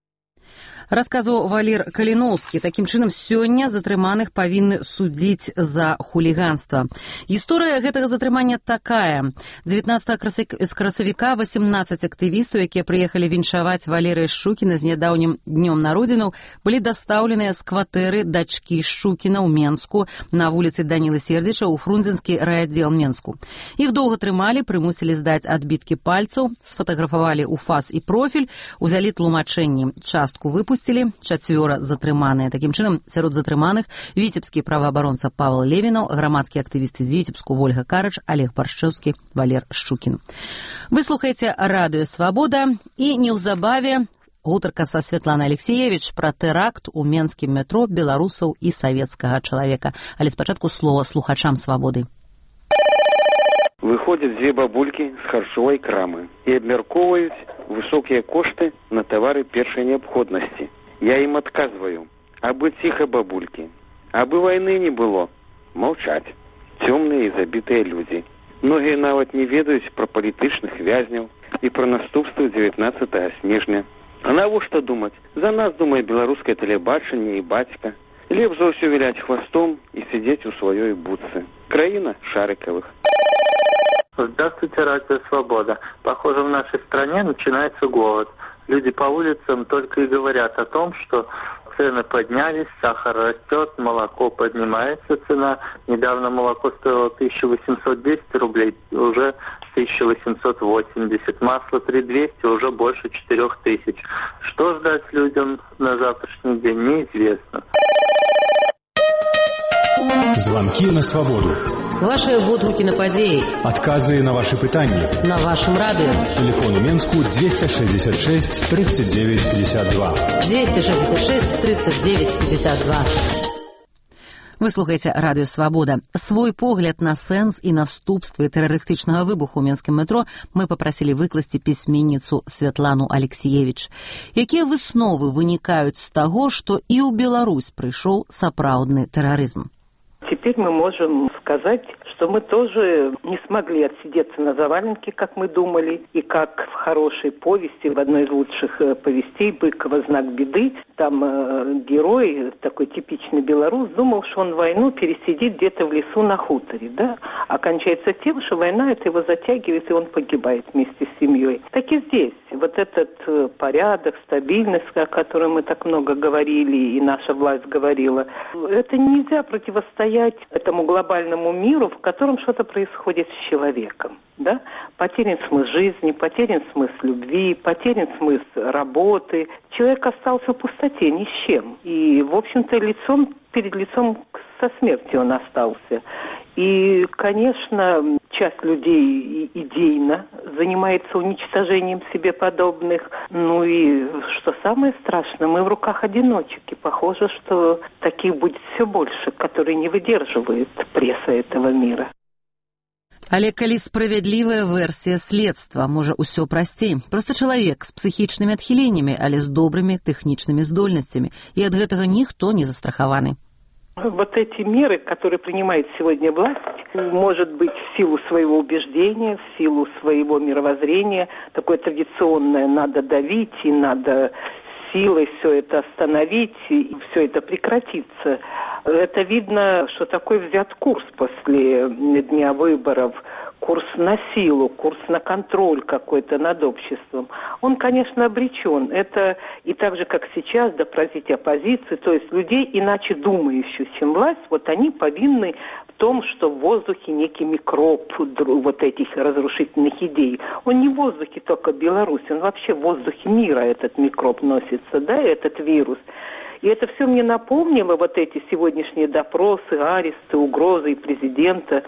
Расказваў Валер Каліноўскі. Такім чынам, сёння затрыманых павінны судзіць за хуліганства. Гісторыя гэтага затрымання такая. 19 красавіка 18 актывістаў, якія прыехалі віншаваць Валерыя Шчукіна з нядаўнім днём народзінаў, былі дастаўленыя з кватэры дачкі Шчукіна ў Менску на вуліцы Данілы Сердзіча ў Фрунзенскі райаддзел Менску. Іх доўга трымалі, прымусілі здаць адбіткі пальцаў, сфотаграфавалі ў фас і профіль, узялі тлумачэнні, частку выпусцілі, 4 затрыманыя. Такім чынам, сярод затрыманых віцебскі праваабаронца Павел Левинов, грамадскія актывісты з Віцебску Вольга Карач, Олег Баршчэўскі, Валер Шчукін. Вы слухаеце радыё «Свабода» і неўзабаве гутарка са Святланай Алексеевіч пра тэракт у менскім метро беларусаў і савецкага чалавека. Але спачатку слова слухачам «Свабоды». Выходят две бабульки с харчовой крамы и обмерковывают высокие кошты на товары першей необходности. Я им отказываю. Абы тихо, бабульки. Абы войны не было. Молчать. Темные и забитые люди. Многие нават не ведают про політычных вязняў и про наступствы 19 снежня. А навошта думать? За нас думает белорусское телебачение и батька. Лепш за ўсё виляць хвостом и сидеть у своей будцы. Краина Шариковых. Здравствуйте, радио «Свобода». Похоже, в нашей стране начинается голод. Люди по улицам только и говорят о том, что цены поднялись, сахар растет, молоко поднимается цена. Недавно молоко стоило 1800-200 рублей, уже 1880. Масло 3200, уже больше 4000. Что ждать людям на завтрашний день, неизвестно. Звонки на свободу. Ваши водгукі на падзеі. Адказы на ваши пытанні. На вашем радыё. Телефон у Менску 266 39 52. 266 39 52. Вы слухаеце радыё Свабода. Свой погляд на сэнс і наступствы тэрарыстычнага выбуху ў мінскім метро мы папрасілі выкласці пісьменніцу Святлану Алексіевіч. Якія высновы вынікаюць з таго, што і ў Беларусь прыйшоў сапраўдны тэрарызм? Теперь мы можем сказать, что мы тоже не смогли отсидеться на заваленке, как мы думали, и как в хорошей повести, в одной из лучших повестей «Быкова. Знак беды», там герой, такой типичный белорус, думал, что он войну пересидит где-то в лесу на хуторе, да? А кончается тем, что война это его затягивает, и он погибает вместе с семьей. Так и здесь. Вот этот порядок, стабильность, о которой мы так много говорили, и наша власть говорила, это нельзя противостоять этому глобальному миру, в котором что-то происходит с человеком. Да? Потерян смысл жизни, потерян смысл любви, потерян смысл работы. Человек остался в пустоте ни с чем. И, в общем-то, перед лицом со смертью он остался. И, конечно, часть людей идейно занимается уничтожением себе подобных. Ну и, что самое страшное, мы в руках одиночек. И похоже, что таких будет все больше, которые не выдерживают пресса этого мира. Але калі справядлівая версія следства, можа, усё прасцей. Проста чалавек з псіхічнымі адхіленнямі, але з добрымі тэхнічнымі здольнасцямі. І ад гэтага ніхто не застрахаваны. Вот эти меры, которые принимает сегодня власть, может быть, в силу своего убеждения, в силу своего мировоззрения, такое традиционное «надо давить» и «надо силой все это остановить», и все это прекратится. Это видно, что такой взят курс после дня выборов, курс на силу, курс на контроль какой-то над обществом. Он, конечно, обречен. Это и так же, как сейчас, да, простите, оппозиции, то есть людей, иначе думающих, чем власть, вот они повинны в том, что в воздухе некий микроб вот этих разрушительных идей. Он не в воздухе только Беларуси, он вообще в воздухе мира этот микроб носится, да, этот вирус. И это все мне напомнило, вот эти сегодняшние допросы, аресты, угрозы и президента,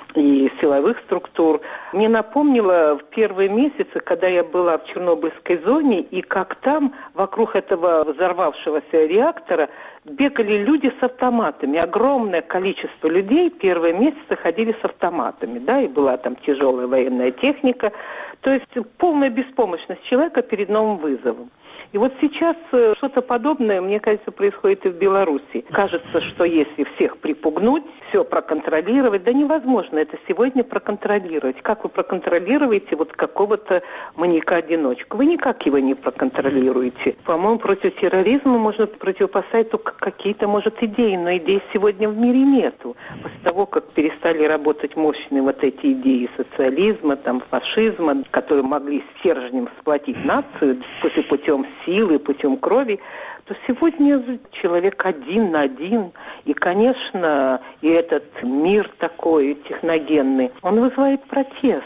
и силовых структур. Мне напомнило в первые месяцы, когда я была в Чернобыльской зоне, и как там вокруг этого взорвавшегося реактора бегали люди с автоматами. Огромное количество людей первые месяцы ходили с автоматами, да, и была там тяжелая военная техника. То есть полная беспомощность человека перед новым вызовом. И вот сейчас что-то подобное, мне кажется, происходит и в Беларуси. Кажется, что если всех припугнуть, все проконтролировать, да невозможно это сегодня проконтролировать. Как вы проконтролируете вот какого-то маньяка-одиночку? Вы никак его не проконтролируете. По-моему, против терроризма можно противопоставить только какие-то, может, идеи, но идей сегодня в мире нету. После того, как перестали работать мощные вот эти идеи социализма, там, фашизма, которые могли стержнем сплотить нацию путем силы, путем крови, то сегодня человек один на один. И, конечно, и этот мир такой техногенный, он вызывает протест.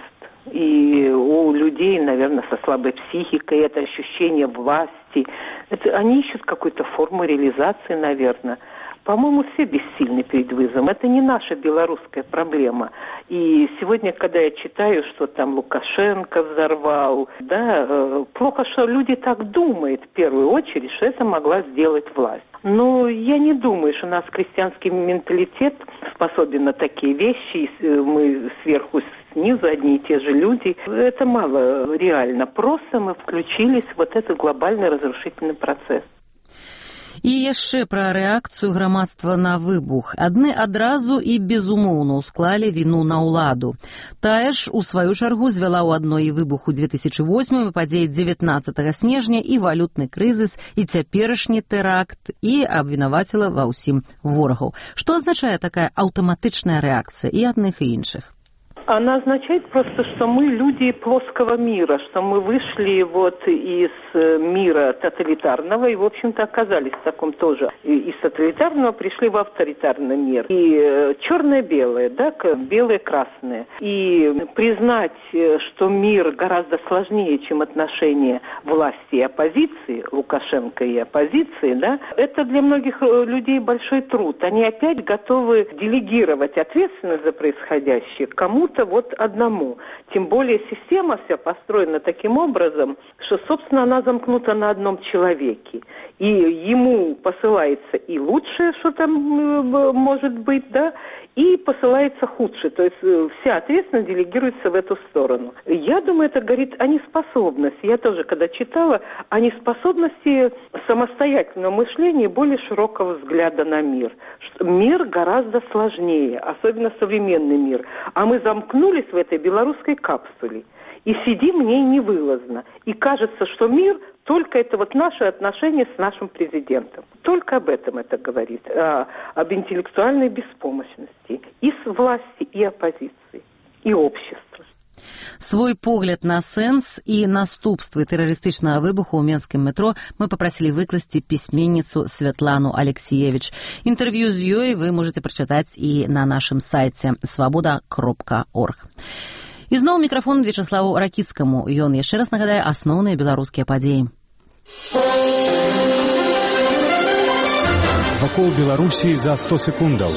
И у людей, наверное, со слабой психикой, это ощущение власти. Они ищут какую-то форму реализации, наверное. По-моему, все бессильны перед вызовом. Это не наша белорусская проблема. И сегодня, когда я читаю, что там Лукашенко взорвал, да, плохо, что люди так думают в первую очередь, что это могла сделать власть. Но я не думаю, что у нас крестьянский менталитет способен на такие вещи. Мы сверху, снизу одни и те же люди. Это мало реально. Просто мы включились в вот этот глобальный разрушительный процесс. І яшчэ пра рэакцыю грамадства на выбух. Адны адразу і безумоўна ўсклалі віну на ўладу. Тая ж, у сваю чаргу, звяла ў адной выбуху 2008, падзеі 19 снежня і валютны крызіс, і цяперашні тэракт, і абвінаваціла ва ўсім ворагаў. Што азначае такая аўтаматычная рэакцыя і адных і іншых? Она означает просто, что мы люди плоского мира, что мы вышли вот из мира тоталитарного и, в общем-то, оказались в таком тоже. Из тоталитарного пришли в авторитарный мир. И черное-белое, да, белое-красное. И признать, что мир гораздо сложнее, чем отношения власти и оппозиции, Лукашенко и оппозиции, да, это для многих людей большой труд. Они опять готовы делегировать ответственность за происходящее кому-то вот одному. Тем более система вся построена таким образом, что, собственно, она замкнуто на одном человеке. И ему посылается и лучшее, что там может быть, да, и посылается худшее. То есть вся ответственность делегируется в эту сторону. Я думаю, это говорит о неспособности. Я тоже, когда читала, о неспособности самостоятельного мышления и более широкого взгляда на мир. Мир гораздо сложнее, особенно современный мир. А мы замкнулись в этой белорусской капсуле. И сидим в ней невылазно. И кажется, что мир только это вот наши отношения с нашим президентом. Только об этом это говорит. Об интеллектуальной беспомощности и с власти, и оппозиции, и общества. Свой погляд на сэнс і наступствы тэрарыстычнага выбуху ў менскім метро мы попросили выкласці пісьменніцу Святлану Алексеевич. Інтэрв'ю з ёй вы можете прачытаць і на нашым сайце svoboda.org. І зноў мікрафон Вячеславу Ракіцкаму. Ён яшчэ раз нагадае асноўныя беларускія падзеі. Вакол Беларусі за 100 секундаў.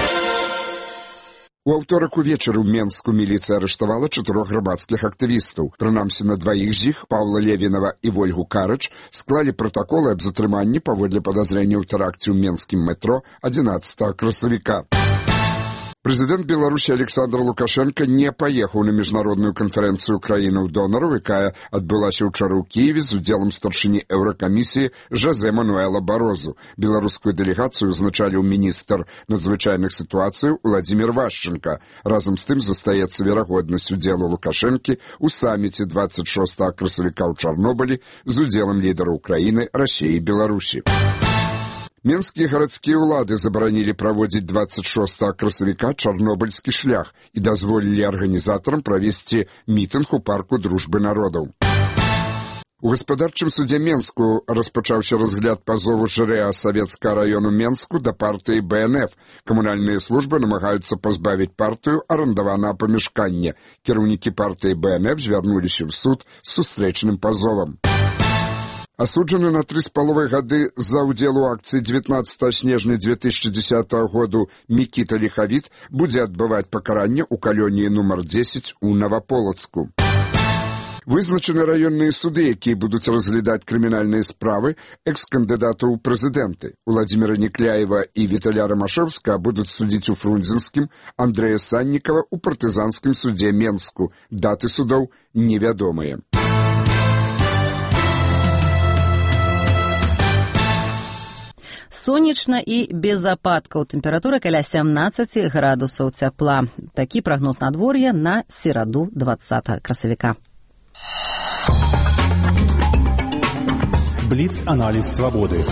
У аўторак увечары ў Менску міліцыя арыштавала 4 грамадскіх актывістаў. Прынамсі на дваіх з іх, Паўла Левінава і Вольгу Карыч, склалі пратаколы аб затрыманні паводле падазрення ў тэракце ў менскім метро 11 красавіка. Прэзідэнт Беларусі Александр Лукашенко не паехаў на міжнародную канферэнцыю краінаў-донараў, якая адбылася ўчора ў Кіеве з удзелам старшыні Еўракамісіі Жозе Мануэла Барозу. Беларускую дэлегацыю узначаліў міністр надзвычайных сітуацый Владзімір Вашченка. Разам з тым застаецца верагоднасць удзелу Лукашэнкі ў саміце 26 красавіка ў Чарнобылі з удзелам лідараў краіны, Расіі і Беларусі. Менскія гарадскія ўлады забаранілі праводзіць 26 красавіка чарнобыльскі шлях і дазволілі арганізатарам правесці мітынг у парку дружбы народаў. У гаспадарчым судзе Менску распачаўся разгляд пазову жырэа Савецкага раёну Менску да партыі БНФ. Камунальныя службы намагаюцца пазбавіць партыю арандаванага памяшкання. Кіраўнікі партыі БНФ звярнуліся ў суд з сустрэчным пазовам. Асуджаны на 3,5 гады за ўдзел у акцыі 19 снежня 2010 году Мікіта Ліхавіт будзе адбываць пакаранне ў калоніі нумар 10 у Новополацку. Вызначаны раённыя суды, якія будуць разглядаць крымінальныя справы экс-кандыдатаў у прэзідэнты. Владзіміра Некляева і Віталя Рамашэўска будуць судзіць у Фрунзенскім, Андрэя Саннікава ў партызанскім судзе Менску. Даты судоў невядомыя. Сонечна і без ападкаў. Тэмпература каля 17 градусаў цяпла. Такі прагноз надвор'я на сераду 20 красавіка. Бліц-аналіз свабоды.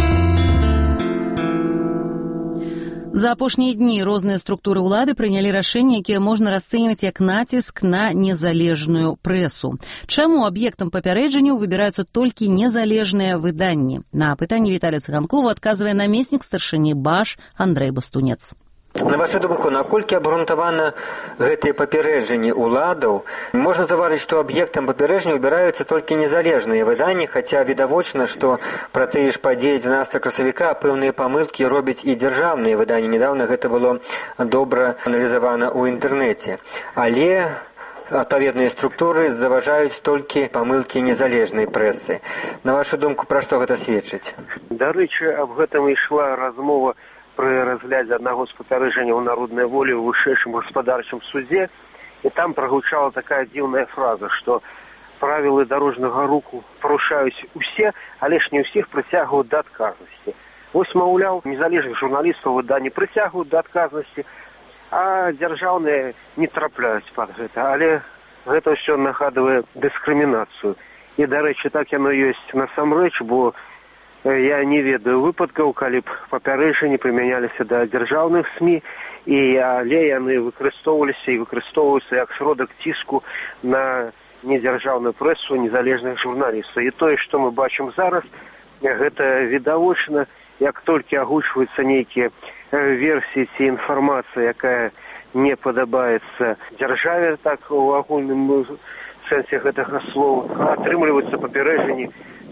За апошнія дні розныя структуры ўлады прынялі рашэнні, якія можна расцэньваць як націск на незалежную прэсу. Чаму аб'ектам папярэджанняў выбіраюцца толькі незалежныя выданні? На пытанне Віталія Цыганкова адказвае намеснік старшыні БАШ Андрэй Бастунец. На вашу думку, наколькі абгрунтавана гэтыя папярэджанні ўладаў? Можна заўважыць, што аб'ектам папярэджання выбіраюцца толькі незалежныя выданні, хаця відавочна, што пра тыя ж падзеі 12 красавіка пэўныя памылкі робяць і дзяржаўныя выданні. Нядаўна гэта было добра аналізавана ў інтэрнэце. Але адпаведныя структуры заважаюць толькі памылкі незалежнай прэсы. На вашу думку, пра што гэта сведчыць? Дарэчы, аб гэтым ішла размова пры разглядзе аднаго з папярэджанняў народнай волі ў вышэйшым гаспадарчым судзе, і там прагучала такая дзіўная фраза, што правілы дарожнага руху парушаюць усе, але ж не ўсіх прыцягваюць да адказнасці. Вось, маўляў, незалежных журналістаў выданні прыцягваюць да адказнасці, а дзяржаўныя не трапляюць пад гэта. Але гэта ўсё нагадвае дыскрымінацыю. І, дарэчы, так яно ёсць насамрэч, бо я не ведаю выпадкаў, калі б папярэджанні прымяняліся да дзяржаўных СМІ, але яны выкарыстоўваліся і выкарыстоўваюцца як сродак ціску на недзяржаўную прэсу, незалежных журналістаў. І тое, што мы бачым зараз, гэта відавочна, як толькі агучваюцца нейкія версіі ці інфармацыя, якая не падабаецца дзяржаве, так у агульным сэнсе гэтага слова, атрымліваюцца папярэджанні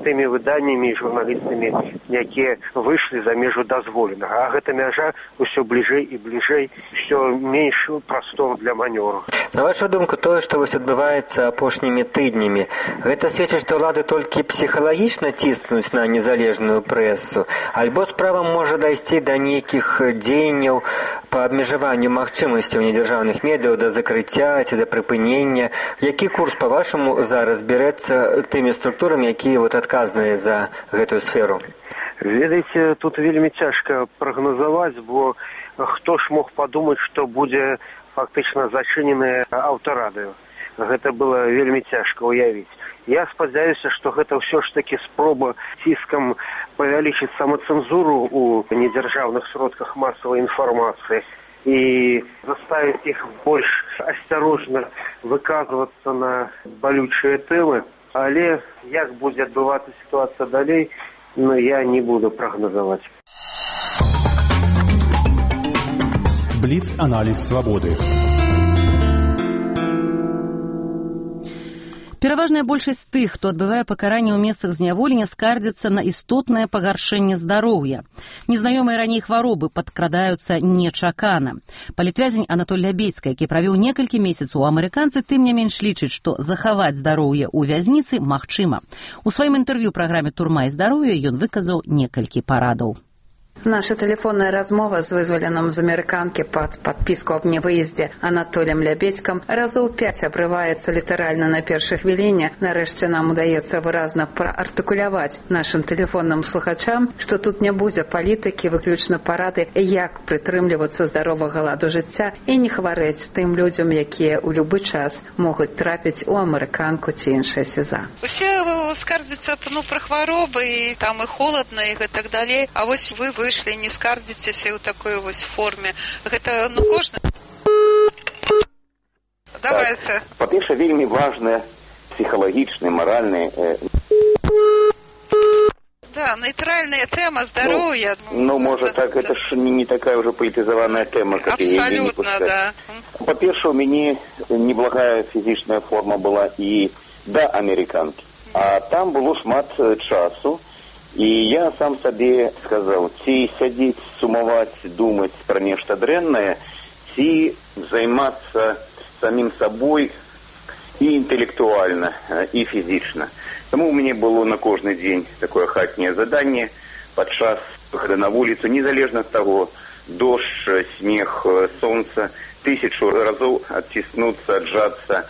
тымі выданнямі і журналістамі, якія выйшлі за межу дазволенага. А гэта мяжа ўсё бліжэй і бліжэй, ўсё менш прастор для манёвру. На вашу думку, тое, што вось адбываецца апошнімі тыднямі, гэта сведчыць, што ўлады толькі псіхалагічна ціснуць на незалежную прэсу, альбо справа можа дайсці да нейкіх дзеянняў па абмежаванню магчымасцяў недзяржаўных медыяў да закрыцця ці да прыпынення. Які курс, па-вашаму, зараз берецца тымі структурамі, якія адказныя за гэтую сферу? Ведаеце, тут вельмі цяжка прагназаваць, бо хто ж мог падумаць, што будзе фактычна зачыненае аўтарадыё. Гэта было вельмі цяжка ўявіць. Я спадзяюся, што гэта ўсё ж такі спроба ціскам павялічыць самацэнзуру ў недзяржаўных сродках масавай інфармацыі і заставіць іх больш асцярожна выказвацца на балючыя тэмы. Але як будзе адбывацца сітуацыя далей, я не буду прагназаваць. Бліц-аналіз свабоды. Пераважная большасць тых, хто адбывае пакаранне ў месцах зняволення, скардзяцца на істотнае пагаршэнне здароўя. Незнаёмыя раней хваробы падкрадаюцца нечакана. Палітвязень Анатоль Лябецька, які правёў некалькі месяцаў у амерыканцы, тым не менш лічыць, што захаваць здароўе ў вязніцы магчыма. У сваім інтэрв'ю праграме «Турма і здароўе» ён выказаў некалькі парадаў. Наша телефонная размова з вызваленым з амерыканкі пад падпіску аб невыездзе Анатолем Лябецькам разоў 5 абрываецца літаральна на першай хвіліне. Нарэшце нам удаецца выразна праартыкуляваць нашым тэлефонным слухачам, што тут не будзе палітыкі, выключна парады, як прытрымлівацца здаровага ладу жыцця і не хварэць тым людзям, якія ў любы час могуць трапіць у амерыканку ці іншае СІЗА. Усе скардзяцца пра хваробы, і там і холадна, і гэтак далей. А вось вы выйшлі, не скардзіцеся ў такой вось форме. Гэта, кожны... Давайте. Па-першае, вельмі важнае псіхалагічнае, маральнае... Да, нейтральная тэма здароўя. Можа так, это ж не такая уже палітызаваная тэма, как абсолютно, да. Па-першае, у мяне неблагая фізічная форма была і да амерыканкі. А там было шмат часу. І я сам сабе сказаў, ці сядзець, сумаваць, думаць пра нешта дрэннае, ці займацца самім сабой і інтэлектуальна, і фізічна. Таму ў мяне было на кожны дзень такое хатняе заданне падчас выхада на вуліцу, незалежна ад таго, дождж, снег, сонца, 1000 разоў адціснуцца, аджацца.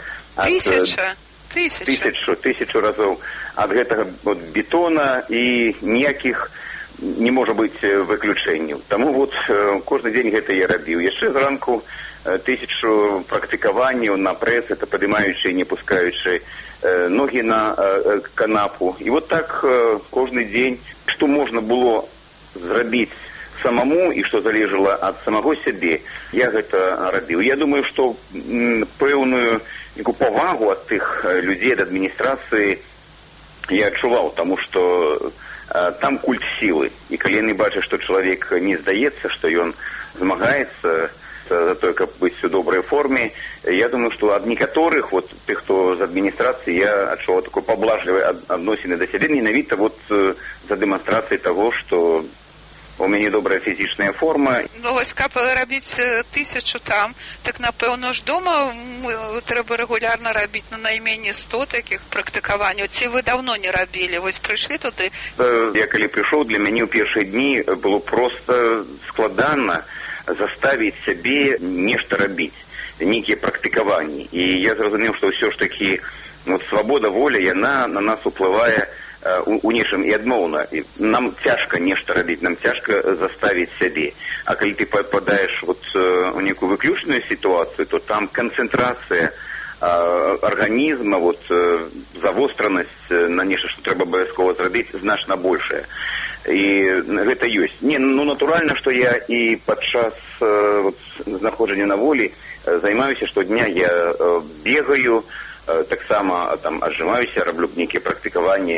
Тысячу разоў ад гэтага бетона, і ніякіх не можа быць выключэнняў. Таму кожны дзень гэта я рабіў. Яшчэ зранку 1000 практыкаванняў на прэс, это падымаючы і не пускаючы ногі на канапу. І так кожны дзень, што можна было зрабіць самому і што залежала ад самого сябе, я гэта рабіў. Я думаю, што пэўную павагу ад тых людзей, ад адміністрацыі я адчуваў, таму што там культ сілы. І калі яны бачаць, што чалавек не здаецца, што ён змагаецца за тое, каб быць у добрай форме, я думаю, што ад некаторых, тых, хто з адміністрацыі, я адчуваў такое паблажлівае адносіны да сябе, менавіта за дэманстрацыяй таго, што у мяне добрая фізічная форма. Вось каб рабіць 1000 там, так напэўна ж дома трэба рэгулярна рабіць найменей 100 такіх практыкаванняў. Ці вы даўно не рабілі? Вось прыйшлі туды? Я калі прыйшоў, для мяне ў першыя дні было проста складана заставіць сябе нешта рабіць, нейкія практыкаванні. І я зразумеў, што ўсё ж такі свабода, воля, яна на нас уплывае у нечым і адмоўна. Нам цяжка нешта рабіць, нам цяжка заставіць сябе. А калі ты попадаеш у некую выключную сітуацыю, то там канцэнтрацыя арганізма, завостранасць на нешта, што трэба абавязкова зрабіць, значна большая. І гэта ёсць. Натуральна, што я і падчас знаходжання на волі займаюся штодня, я бегаю, таксама аджываюся, раблю нейкія практыкаванні,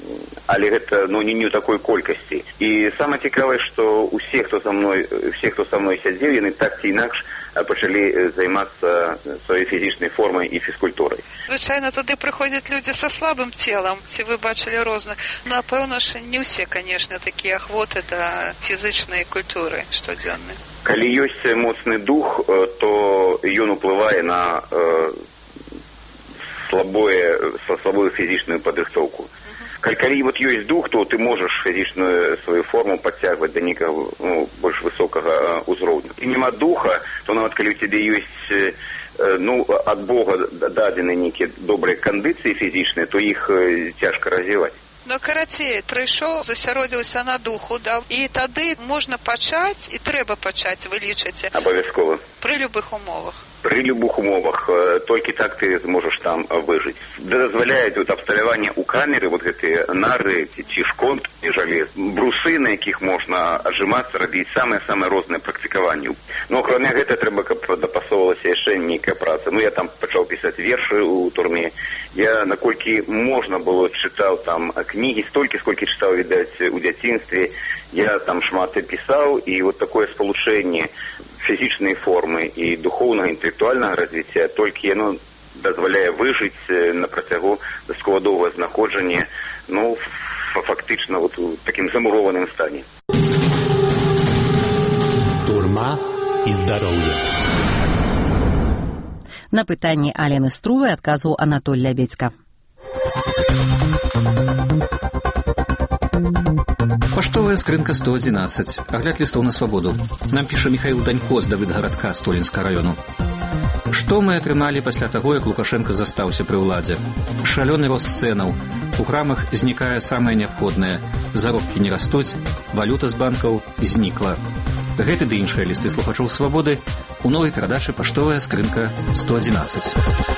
але гэта не ў такой колькасці. І самае цікавае, што усе, хто са мной сядзеў, яны так ці інакш пачалі займацца сваёй фізічнай формай і фізкультурай. Звычайна тады прыходзяць людзі са слабым целам, ці вы бачылі розных. Напэўна ж, не ўсе, канешне, такія ахвоты да фізычнай культуры штодзённай. Калі ёсць моцны дух, то ён уплывае на слабую фізічную падрыхтоўку. Калі ёсць дух, то ты можаш фізічную сваю форму падцягваць да некага больш высокага ўзроўню. І няма духа, то нават калі у цябе ёсць ад Бога дадзены нейкія добрыя кандыцыі фізічныя, то іх цяжка развіваць. Карацей, прыйшоў, засяродзіўся на духу, і тады можна пачаць, і трэба пачаць, вы лічыце? Абавязкова. Пры любых умовах. При любых умовах, толькі так ты зможаш там выжыць. Дазваляюць абсталяванне ў камеры, гэтыя нары, ці шконт, ці жалез, брусы, на якіх можна ажымацца, рабіць самыя розныя практыкаванні. Акрамя гэта, трэба, каб дапасоўвалася яшчэ нейкая праца. Я там пачаў пісаць вершы ў турме. Я, наколькі можна было, чытаў там кнігі, столькі, сколькі чытаў, відаць, у дзяцінстве. Я там шмат пісаў, і такое спалучэнне фізічнай формы і духоўнага, інтэлектуальнага развіцця, толькі яно дазваляе выжыць на працягу дастаткова доўгага знаходжання, фактычна у такім замурованым стане. Турма і здароўе. На пытанні Алены Струвай адказваў Анатоль Лябедзька. Паштовая скрынка 111. Агляд лістоў на свабоду. Нам піша Михаил Данько з Давыдгарадка Столінска раёну. Што мы атрымалі пасля таго, як Лукашенко застаўся пры ўладзе? Шалёны рост цэнаў. У крамах знікае самае неабходнае. Заробкі не растуць, валюта з банкаў знікла. Гэты ды іншыя лісты слухачоў свабоды у новай перадачы «Паштовая скрынка 111».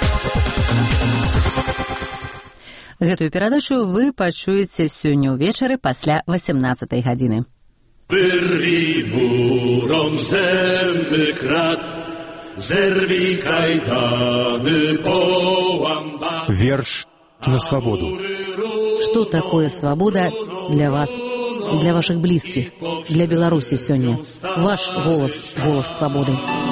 Гэтую перадачу вы пачуеце сёння ўвечары пасля 18 гадзіны. Wyrwij murom zęby krat, zerwij kajdany, połam bat. Верш на свободу. Что такое свобода для вас, для ваших близких, для Беларуси сёння? Ваш голос, голос свободы.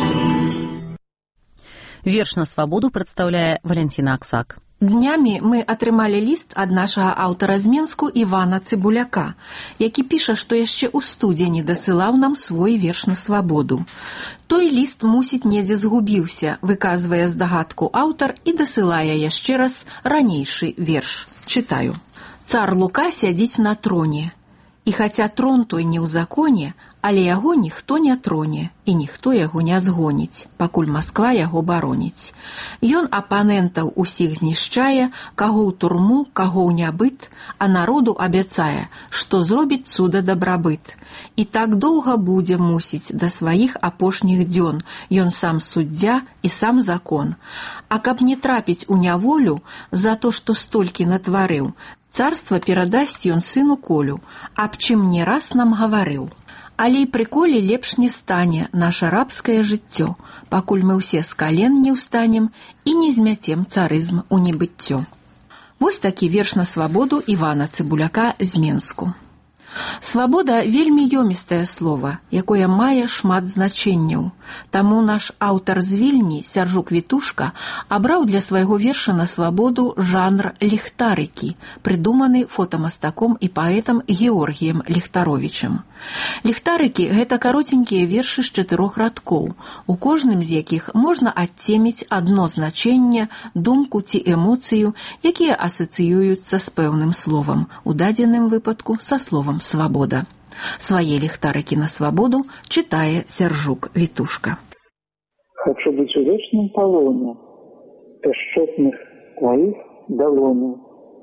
Верш на свободу прадстаўляе Валентина Аксак. Днямі мы атрымалі ліст ад нашага аўтара з Менску Івана Цыбуляка, які піша, што яшчэ ў студзені дасылаў нам свой верш на свабоду. Той ліст, мусіць, недзе згубіўся, выказвае здагадку аўтар і дасылае яшчэ раз ранейшы верш. Чытаю. Цар Лука сядзіць на троне, і хаця трон той не ў законе, але яго ніхто не троне, і ніхто яго не згоніць, пакуль Масква яго бароніць. Ён апанентаў усіх знішчае, каго ў турму, каго ў нябыт, а народу абяцае, што зробіць цуда дабрабыт. І так доўга будзе, мусіць, да сваіх апошніх дзён, ён сам суддзя і сам закон. А каб не трапіць у няволю за то, што столькі натварыў, царства перадасць ён сыну Колю, аб чым не раз нам гаварыў. Але і пры Колі лепш не стане наша рабскае жыццё, пакуль мы ўсе з кален не ўстанем і не змяцем царызм у небыццё. Вось такі верш на свабоду Івана Цыбуляка з Менску. Свабода вельмі ёмістае слова, якое мае шмат значэнняў. Таму наш аўтар з Вільні, Сяржук Вітушка, абраў для свайго верша на свабоду жанр ліхтарыкі, прыдуманы фотамастаком і паэтам Георгіем Ліхтаровічем. Ліхтарыкі – гэта каротенькія вершы з 4 радкоў, у кожным з якіх можна адцеміць адно значэнне, думку ці эмоцыю, якія асацыююцца з пэўным словам, у дадзеным выпадку са словам «свабода». Свае ліхтарыкі на свабоду чытае Сяржук Вітушка. Хочу быць у вечным палоне пяшчотных тваіх далоней,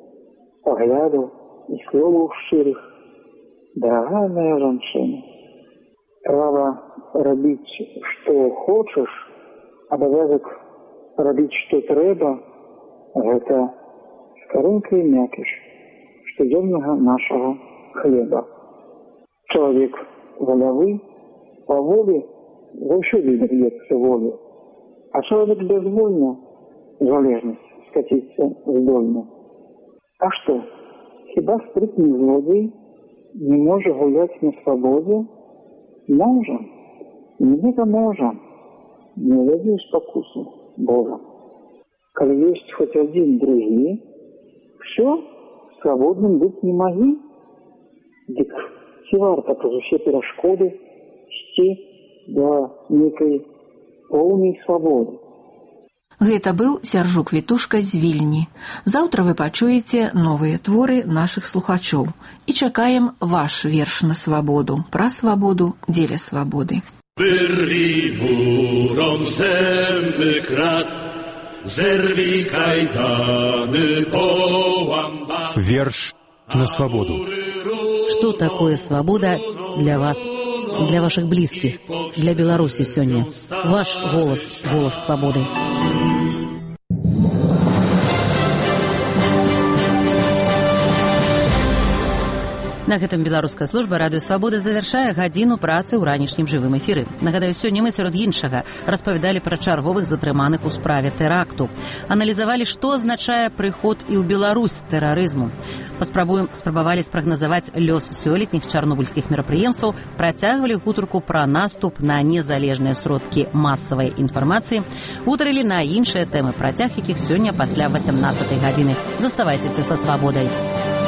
паглядаў і словаў шчырых. Дорогая моя жанчына, право рабіць, што хочаш, абавязак рабіць, што трэба, гэта скарынка і мякіш штодзённага нашага хлеба. Чалавек волявы, па волі заўсёды даецца волі, а чалавек бязвольна, залежнасць скаціцца здольна. А што? Хіба спрытны злодзей не можа гуляць на свабодзе? Можа. Нібыта можа. Не вядзі спакусу Бога. Калі ёсць хоць адзін другі, все, свабодным быць не магі. Дык ці варта праз усе перашкоды ісці да нейкай поўнай свабоды? Гэта быў Сяржук Вітушка з Вільні. Заўтра вы пачуеце новыя творы нашых слухачоў. І чакаем ваш верш на свабоду. Пра свабоду, дзеля свабоды. Wyrwij murom zęby krat, zerwij kajdany, połam bat. Верш на свободу. Что такое свобода для вас, для ваших близких, для Беларуси сегодня? Ваш голос, голос свободы. На гэтым беларуская служба радыё свабода завяршае гадзіну працы ў ранішнім жывым эфіры. Нагадаю, сёння мы сярод іншага распавядалі пра чарговых затрыманых у справе тэракту. Аналізавалі, што азначае прыход і ў Беларусь тэрарызму. Спрабавалі спрагназаваць лёс сёлетніх чарнобыльскіх мерапрыемстваў, працягвалі гутарку пра наступ на незалежныя сродкі масавай інфармацыі, гутарылі на іншыя тэмы, працяг якіх сёння пасля 18 гадзіны. Заставайцеся са свабодай.